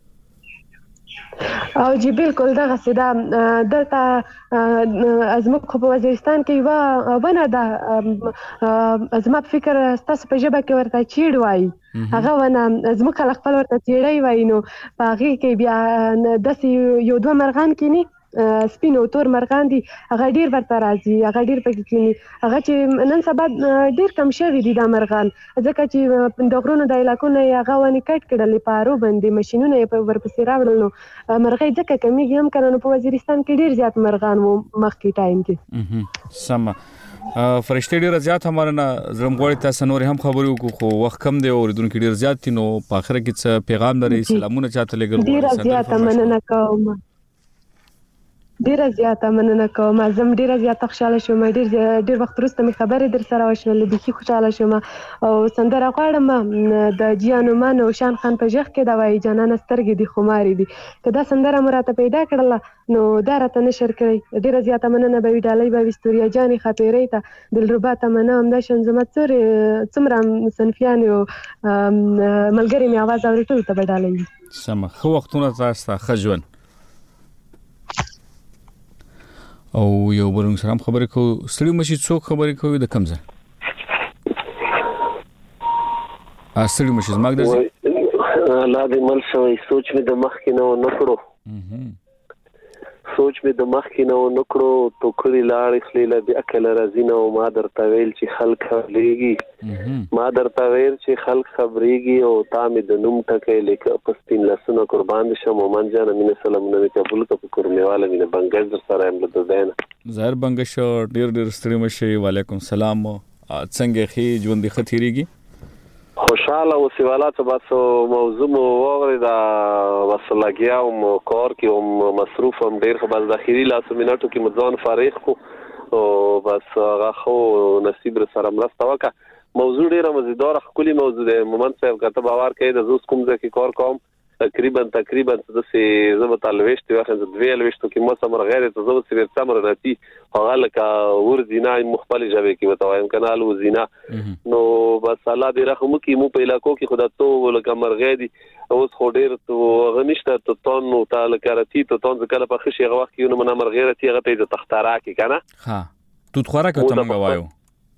او جی بالکل دغسې ده. دلته زموږ خو په وزیرستان کې یوه ونه ده، زما په فکر ستاسو په ژبه کې ورته چیړ وایي، هغه ونه زموږ خلک خپل ورته چیړی وایي. نو په هغې کې بیا داسې یو دوه مرغان کیني، سپین او تور مرغان دي، هغه ډېر ورته راځي، هغه ډېر پکې کیني. هغه چې نن سبا ډېر کم شوي دي دا مرغان ځکه چې د غرونو د علاقو نه یې هغه ونې کټ کړلې په ارو باندې، ماشینونه یې ورپسې راوړل نو مرغۍ ځکه کمیږي هم که نه. نو په وزیرستان کې ډېر زیات مرغان وو مخکې ټایم کې. سمه فرشتې ډېره زیاته مننه. زړم غواړي تاسو نورې هم خبرې وکړو خو وخت کم دی او اورېدونکي ډېر زیات دي نو په اخره کې څه پیغام لرئ؟ سلامونه چاته لېږل غواړئ؟ ډېره زیاته مننه کوم ډیره زیاته مننه کوم. زم ډیره زیاته خوشاله شوم، ډیر ډیر وخت وروسته مې خبرې در سره وشولې، بیخي خوشاله شوم. او سندره غواړم د جیانو مان او شان خان په ژغ کې دا وایي جانانه سترګې دي خمارې دي. که دا سندره مو راته پیدا کړله نو دا راته نشر کړئ. ډیره زیاته مننه به وي ډالۍ به وي ستوریا جانې خاپیرۍ ته، دلربا ته منه، همداشان زما څومره صنفیانې او ملګرې مې اواز اوري ټولو ته به ډالۍ وي. سمه ښه وختونه تاسو ته، ښه ژوند. او یو بل سره هم خبرې کوو. ستړي مشي څوک خبرې کوي د کوم ځای؟ ستړي مشي زما درځي الله دې مل شوی. سوچ مې د مخکې نه ونه کړو سوچ مې د مخکې نه ونه کړو ټوکرې لاړې خلې له بې عقله راځي نه. او ما درته ویل چې خلک خبرېږي، ما درته ویل چې خلک خبرېږي او تا مې د نوم ټکی لیکه په سپین لاسونه قربان دې شم. مومن جانه مینه سلامونه مې قبول کړه په کورنیواله مینه بنګش در سره یم له د ځای نه. ظاهر بنګش ډېر ډېر ستړي مشي. وعلیکم سلام. څنګه ښې ژوند دې ښه تېرېږي؟ خوشحاله اوسې والا څه بس موضوع مو واورېده، بس لګیا وم کار کې وم مصروف وم ډېر، خو بس د اخري لاسو منټو کې مو ځان فارغ کړو او بس هغه خو نصیب را سره مرسته وکړه. موضوع ډېره مزیداره ښکلې موضوع دی. مومن صاحب که ته باور کوې د زه اوس کوم ځای کې کار کوم تقریبا تقریبا د سه زبط الويشت واخه د دوی الويشت کې موسم غیر ته زبط سیر تمر نتی هغه لکه ور زینا مختلف جبه کې وتایم کنال و زینا نو بس الله دې رحم کې مو په علاقو کې خدا تو لکه مرغې دي اوس خو ډیر تو غنښت ته تون او تعالی کرتی ته تون ځکه په خشي غوښ کې نو من مرغې رتی هغه ته د تختارا کې کنه ها تو خورا کې ته مونږ وایو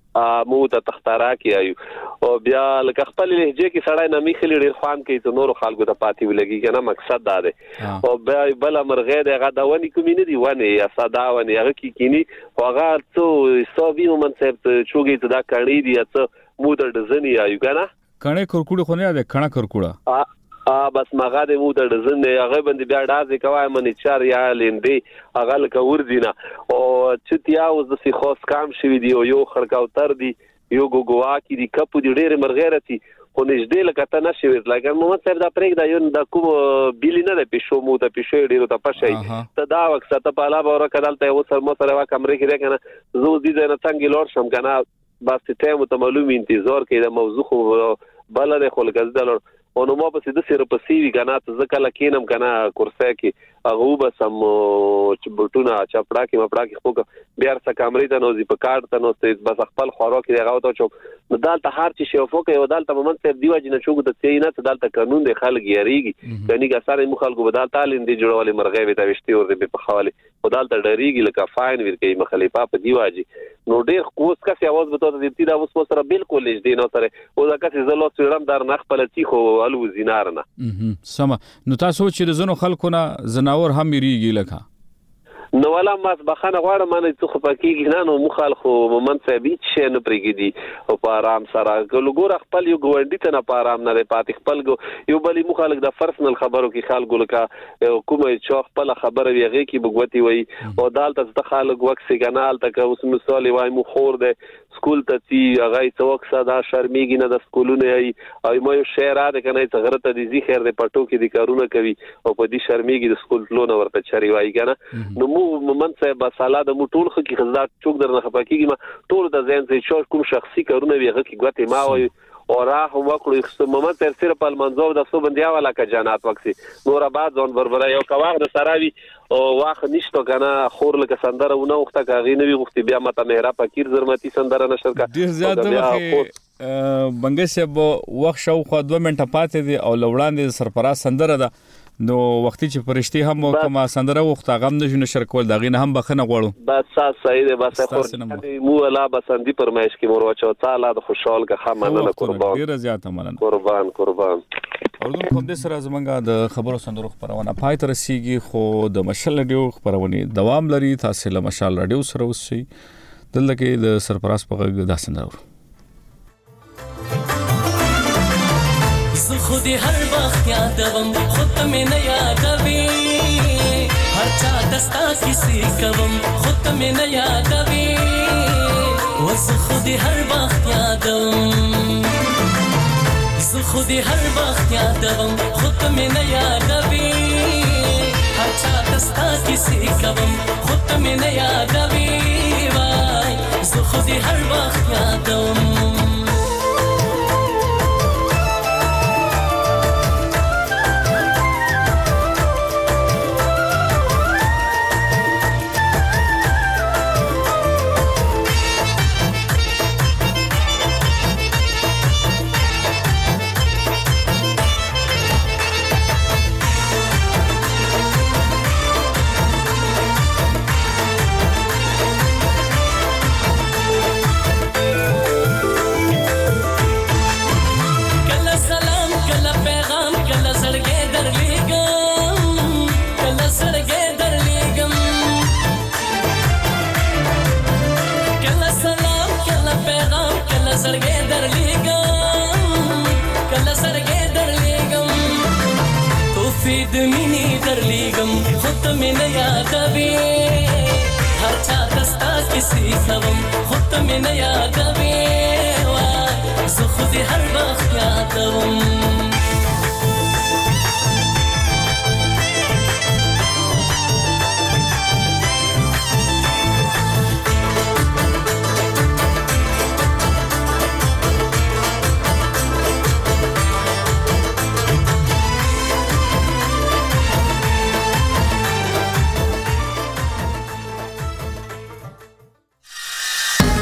ا مو ته تختارا کې ایو او بیا لکه خپل لهجه کې سړی نه میخلی ډیر خوان کوي ته نور خلکو ته پاتې ولګي کنه مقصد دا دی او بیا بل مرغې دغه د ونی کومې نه دی ونی یا صدا ونی هغه کې کینی هغه څو سوبي منصب چوغې ته دا کړی دی څو مو د ځنی ایو کنه کنه کورکوړو خو نه ده کنه کورکوړه ا بس ماغه د مو د ځنه هغه باندې بیا ډازې کوي منی چار یا لیندې هغه لکه ورزینا او چتیا اوس د سی خوس کام شوی دی او یو خړکاوتر دی یو ګوګوا کی دی کپو دی ډېر مرغېرتي خو نږدې لکه ته نشي لکه محمد صاحب دا پرېګ دا یو د کوم بیلی نه د پښو مو د پښو ډېر ته پښای ته دا وخت ته په لا باور کدل ته و سر مو سره وا کمرې کې کنه زو دې نه څنګه لور شم کنه بس ته مو ته معلوم انتظار کې د موضوع خو بل نه خلک زدل او نو ما په سیده سره په سی وی کنه ته ځکه لکینم کنه کورسه کې هغه به سم چبټونه چپړه کې مپړه کې خو بیا سره کیمرې ته نوځي په کارت ته نوځي بس خپل خوراک دی هغه ته چوب نو دالته هر چی شو فوکه یو دالته مومنت صاحب دیو جن چوغ د تی نه دالته قانون دی خلک یریږي کني که سره مو خلکو بدال تعلیم دی جوړولې مرغې به تاوشتي ور دی په حواله ودالته ډریږي لکه فاین ور کوي مخالفه په دیواجی نو ډیر کوس کسي आवाज به ته دې دا اوس سره بالکل لږ دی نو سره او دا کسي زلو سړم در نه خپل تی خو الو زینارنه سم نو تاسو چې زنو خلکو نه زناور هم یریږي لکه نو ولا ما بخانه غواړم نه څه خپکیږي نه نو مخالخو مومنت صاحب چې نه پرېږدي او په آرام سره ګلګور خپل یو ګوندی ته نه په آرام نه پاتې خپل یو بلی مخالک د پرسنل خبرو کې خلکو لکه کومه چې خپل خبره ویږي کې بغوتی وي او دالته د خلک وکسي کنال ته اوس مثال وای مو خور ده سکول ته تی هغه څوک صدا شرمېږي نه د سکولونه ای او مې شهر را کنه ته غرته دي زی خیر د پټو کې د کارونه کوي او په دې شرمېږي د سکول لونه ورته چری وای کنه نو مومن صاحب سالا د موټول خو کې خزات چوک درنه خپکیږي ما ټول د زین زی چور کوم شخصي کارونه ویغه کې غوته ما وای او راه وکړو خو مومن تر سره په منځو د سو بندیا والا کا جنات وکسي نور آباد ځون بربره یو کواغ د سراوي او واخ نشته کنه خور لکه سندره ونه وخته کاغې نه وی غوښتي بیا ماته مهرا فقیر زرمتی سندره نشر کا ډیر زیات وخت بنګ صاحب وخت شو خو دوه منټه پاتې دي او لوړاندې سرپراز سندره ده نو وختي چې فرشتي هم کومه سندره وخت غم نه جن شر کول دغه نه هم بخنه غواړو بس صحیح ده بس خو مو لا بسندي پرمایش کې مور واچو تعالی د خوشحال کا خمنه قربان ډیر زیات مننه قربان قربان اردو کوم د سره زمونږه د خبرو سندرو خبرونه پای تر رسیږي خو د مشال رادیو خبرونه دوام لري تاسو له مشال رادیو سره اوسئ دلته کې د سرپراز په غږ د سندرو خودی هر وقت یادوم خود می نه یادوی هر چا دستا کسی کوم خود می نه یادوی وز خودی هر وقت یادوم ز خودی هر وقت یادوم خود می نه یادوی هر چا دستا کسی کوم خود می نه یادوی وای ز خودی هر وقت یادوم सरगे दर लेगम कला सरगे दर लेगम तो फिद मिनी दर लेगम खुद में नया दबे हर चा दस्ता किसी सबम खुद में नया दबे वा सो खुद हर वक्त यादवम